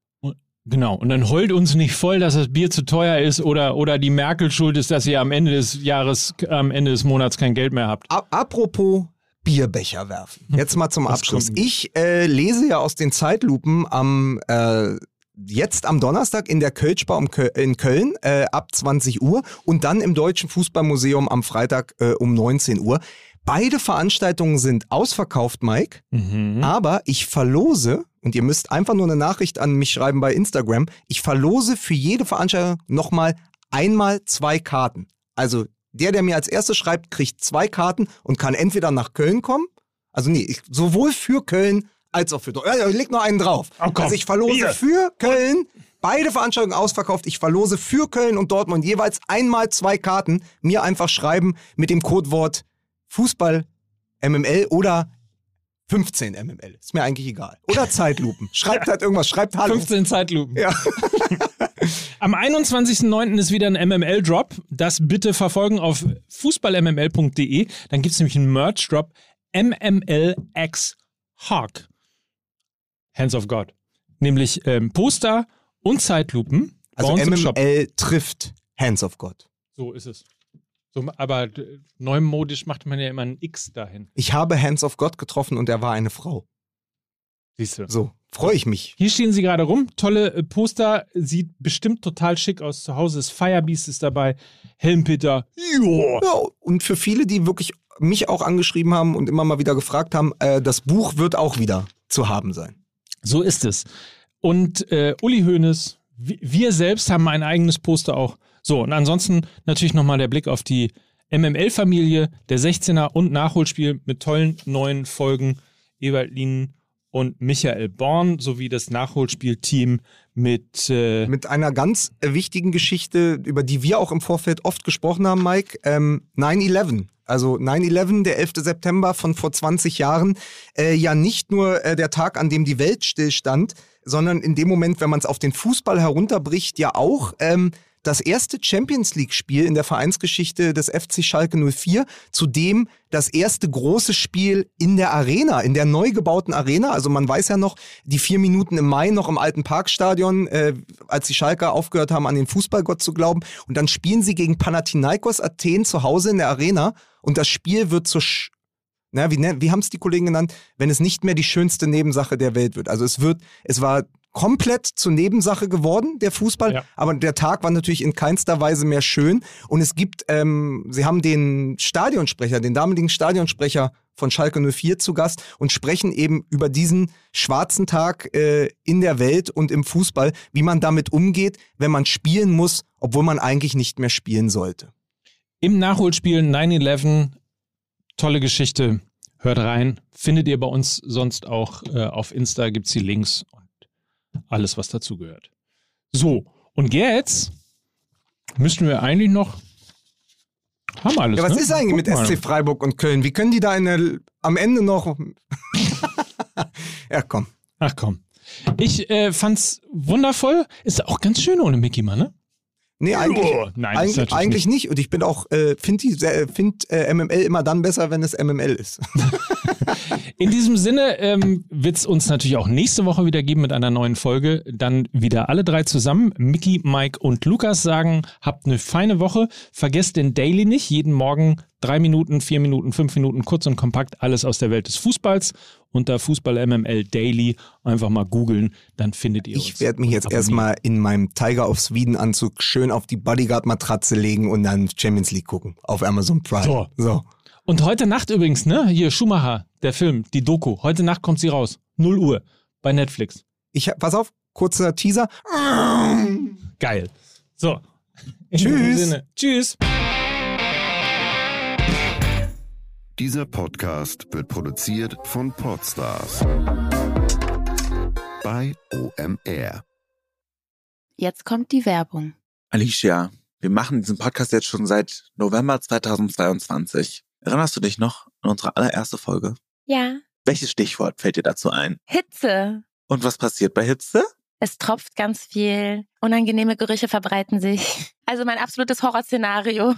S1: Genau, und dann heult uns nicht voll, dass das Bier zu teuer ist oder, oder die Merkel schuld ist, dass ihr am Ende des Jahres, am Ende des Monats kein Geld mehr habt.
S3: A- apropos Bierbecher werfen. Jetzt mal zum Abschluss. Ich äh, lese ja aus den Zeitlupen am äh, jetzt am Donnerstag in der Kölschbar in Köln äh, ab zwanzig Uhr und dann im Deutschen Fußballmuseum am Freitag äh, um neunzehn Uhr. Beide Veranstaltungen sind ausverkauft, Mike, mhm. aber ich verlose, und ihr müsst einfach nur eine Nachricht an mich schreiben bei Instagram, ich verlose für jede Veranstaltung nochmal einmal zwei Karten. Also der, der mir als erstes schreibt, kriegt zwei Karten und kann entweder nach Köln kommen, also nee, ich, sowohl für Köln als auch für Dortmund. Ja, ich leg noch einen drauf. Oh, also ich verlose Hier. für Köln, beide Veranstaltungen ausverkauft, ich verlose für Köln und Dortmund jeweils einmal zwei Karten, mir einfach schreiben mit dem Codewort Fußball M M L oder fünfzehn M M L. Ist mir eigentlich egal. Oder Zeitlupen. Schreibt halt irgendwas. Schreibt Hallo.
S1: fünfzehn Zeitlupen.
S3: Ja.
S1: Am einundzwanzigsten neunten ist wieder ein M M L-Drop. Das bitte verfolgen auf fußball m m l punkt d e. Dann gibt es nämlich einen Merch-Drop. M M L X Hawk. Hands of God. Nämlich ähm, Poster und Zeitlupen.
S3: Also M M L trifft Hands of God.
S1: So ist es. So, aber neumodisch macht man ja immer ein X dahin.
S3: Ich habe Hands of God getroffen und er war eine Frau.
S1: Siehst du.
S3: So, freue ich mich.
S1: Hier stehen sie gerade rum. Tolle äh, Poster. Sieht bestimmt total schick aus. Zu Hause ist Firebeast ist dabei. Helmpeter.
S3: Ja. Ja, und für viele, die wirklich mich auch angeschrieben haben und immer mal wieder gefragt haben, äh, das Buch wird auch wieder zu haben sein.
S1: So ist es. Und äh, Uli Hoeneß, wir selbst haben ein eigenes Poster auch. So, und ansonsten natürlich nochmal der Blick auf die M M L-Familie, der sechzehner und Nachholspiel mit tollen neuen Folgen. Ewald Lien und Michael Born sowie das Nachholspielteam mit... Äh
S3: mit einer ganz wichtigen Geschichte, über die wir auch im Vorfeld oft gesprochen haben, Mike, ähm, nine eleven. Also nine eleven, der elfter September von vor zwanzig Jahren, äh, ja nicht nur äh, der Tag, an dem die Welt stillstand, sondern in dem Moment, wenn man es auf den Fußball herunterbricht, ja auch... Ähm, das erste Champions-League-Spiel in der Vereinsgeschichte des F C Schalke null vier, zudem das erste große Spiel in der Arena, in der neu gebauten Arena. Also man weiß ja noch, die vier Minuten im Mai noch im alten Parkstadion, äh, als die Schalker aufgehört haben, an den Fußballgott zu glauben. Und dann spielen sie gegen Panathinaikos Athen zu Hause in der Arena und das Spiel wird zur... Sch- Na, wie, wie haben es die Kollegen genannt? Wenn es nicht mehr die schönste Nebensache der Welt wird. Also es wird, es war... komplett zur Nebensache geworden, der Fußball. Ja. Aber der Tag war natürlich in keinster Weise mehr schön. Und es gibt, ähm, sie haben den Stadionsprecher, den damaligen Stadionsprecher von Schalke null vier zu Gast und sprechen eben über diesen schwarzen Tag äh, in der Welt und im Fußball, wie man damit umgeht, wenn man spielen muss, obwohl man eigentlich nicht mehr spielen sollte.
S1: Im Nachholspiel nine eleven, tolle Geschichte, hört rein. Findet ihr bei uns sonst auch äh, auf Insta, gibt's die Links. Alles, was dazugehört. So, und jetzt müssten wir eigentlich noch... Haben alles,
S3: Ja, was
S1: ne?
S3: ist eigentlich
S1: Guck
S3: mit
S1: mal.
S3: S C Freiburg und Köln? Wie können die da in der, am Ende noch... ja, komm.
S1: Ach komm. Ich äh, fand's wundervoll. Ist auch ganz schön ohne Mickey, Mann, ne?
S3: Nee, eigentlich,
S1: Oh, nein,
S3: eigentlich,
S1: natürlich
S3: eigentlich nicht. Und ich bin auch, äh, finde äh, find, äh, M M L immer dann besser, wenn es M M L ist.
S1: In diesem Sinne ähm, wird es uns natürlich auch nächste Woche wieder geben mit einer neuen Folge. Dann wieder alle drei zusammen. Micky, Mike und Lukas sagen, habt eine feine Woche. Vergesst den Daily nicht. Jeden Morgen drei Minuten, vier Minuten, fünf Minuten, kurz und kompakt. Alles aus der Welt des Fußballs. Unter Fußball M M L Daily einfach mal googeln, dann findet ihr uns.
S3: Ich werde mich jetzt erstmal in meinem Tiger of Sweden Anzug schön auf die Bodyguard-Matratze legen und dann Champions League gucken auf Amazon Prime.
S1: So.
S3: so.
S1: Und heute Nacht übrigens, ne? Hier Schumacher, der Film, die Doku. Heute Nacht kommt sie raus. null Uhr bei Netflix.
S3: Ich, pass auf, kurzer Teaser.
S1: Geil. So. In
S3: Tschüss.
S1: diesem Sinne. Tschüss.
S5: Dieser Podcast wird produziert von Podstars bei O M R.
S6: Jetzt kommt die Werbung.
S7: Alicia, wir machen diesen Podcast jetzt schon seit November zweitausendzweiundzwanzig. Erinnerst du dich noch an unsere allererste Folge?
S6: Ja.
S7: Welches Stichwort fällt dir dazu ein?
S6: Hitze.
S7: Und was passiert bei Hitze?
S6: Es tropft ganz viel. Unangenehme Gerüche verbreiten sich. Also mein absolutes Horrorszenario.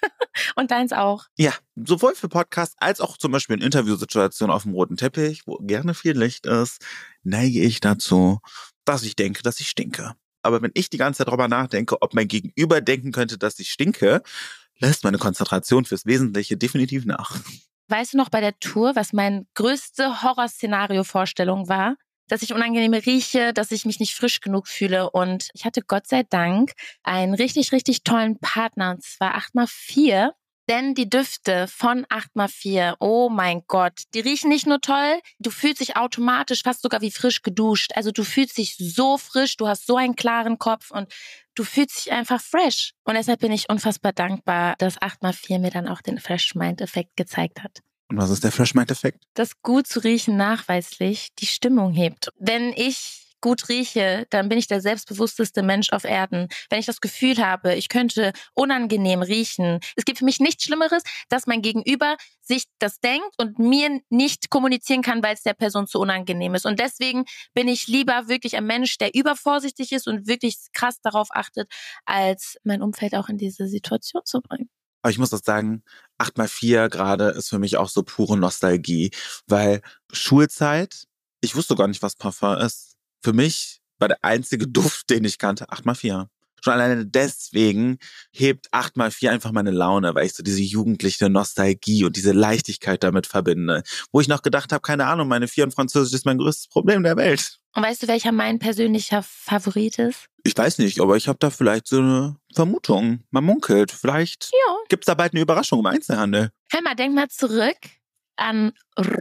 S6: Und deins auch.
S7: Ja, sowohl für Podcasts als auch zum Beispiel in Interviewsituationen auf dem roten Teppich, wo gerne viel Licht ist, neige ich dazu, dass ich denke, dass ich stinke. Aber wenn ich die ganze Zeit darüber nachdenke, ob mein Gegenüber denken könnte, dass ich stinke, lässt meine Konzentration fürs Wesentliche definitiv nach.
S6: Weißt du noch bei der Tour, was meine größte Horrorszenario-Vorstellung war? Dass ich unangenehme rieche, dass ich mich nicht frisch genug fühle. Und ich hatte Gott sei Dank einen richtig, richtig tollen Partner, und zwar acht mal vier. Denn die Düfte von acht mal vier, oh mein Gott, die riechen nicht nur toll, du fühlst dich automatisch fast sogar wie frisch geduscht. Also du fühlst dich so frisch, du hast so einen klaren Kopf und du fühlst dich einfach fresh. Und deshalb bin ich unfassbar dankbar, dass acht mal vier mir dann auch den Fresh-Mind-Effekt gezeigt hat.
S7: Und was ist der Fresh-Mind-Effekt?
S6: Dass gut zu riechen nachweislich die Stimmung hebt. Wenn ich gut rieche, dann bin ich der selbstbewussteste Mensch auf Erden. Wenn ich das Gefühl habe, ich könnte unangenehm riechen. Es gibt für mich nichts Schlimmeres, dass mein Gegenüber sich das denkt und mir nicht kommunizieren kann, weil es der Person zu unangenehm ist. Und deswegen bin ich lieber wirklich ein Mensch, der übervorsichtig ist und wirklich krass darauf achtet, als mein Umfeld auch in diese Situation zu bringen.
S7: Aber ich muss auch sagen, acht mal vier gerade ist für mich auch so pure Nostalgie, weil Schulzeit, ich wusste gar nicht, was Parfum ist. Für mich war der einzige Duft, den ich kannte, acht mal vier. Schon alleine deswegen hebt acht mal vier einfach meine Laune, weil ich so diese jugendliche Nostalgie und diese Leichtigkeit damit verbinde. Wo ich noch gedacht habe, keine Ahnung, meine vier in Französisch ist mein größtes Problem der Welt.
S6: Und weißt du, welcher mein persönlicher Favorit ist?
S7: Ich weiß nicht, aber ich habe da vielleicht so eine Vermutung. Man munkelt. Vielleicht
S6: Ja.
S7: gibt's da bald eine Überraschung im Einzelhandel.
S6: Hör mal, denk mal zurück an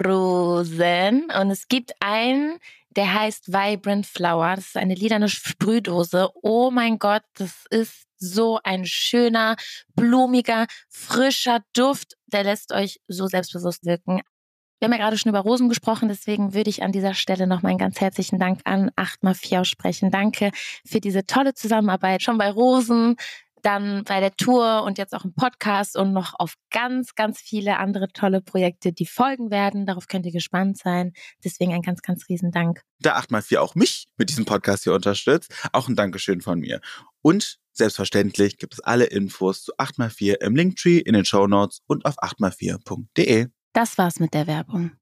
S6: Rosen. Und es gibt einen, der heißt Vibrant Flower. Das ist eine lilane Sprühdose. Oh mein Gott, das ist so ein schöner, blumiger, frischer Duft. Der lässt euch so selbstbewusst wirken. Wir haben ja gerade schon über Rosen gesprochen, deswegen würde ich an dieser Stelle noch mal einen ganz herzlichen Dank an acht mal vier aussprechen. Danke für diese tolle Zusammenarbeit, schon bei Rosen, dann bei der Tour und jetzt auch im Podcast und noch auf ganz, ganz viele andere tolle Projekte, die folgen werden. Darauf könnt ihr gespannt sein. Deswegen ein ganz, ganz riesen Dank.
S7: Da acht mal vier auch mich mit diesem Podcast hier unterstützt, auch ein Dankeschön von mir. Und selbstverständlich gibt es alle Infos zu acht mal vier im Linktree, in den Shownotes und auf acht mal vier punkt de.
S6: Das war's mit der Werbung.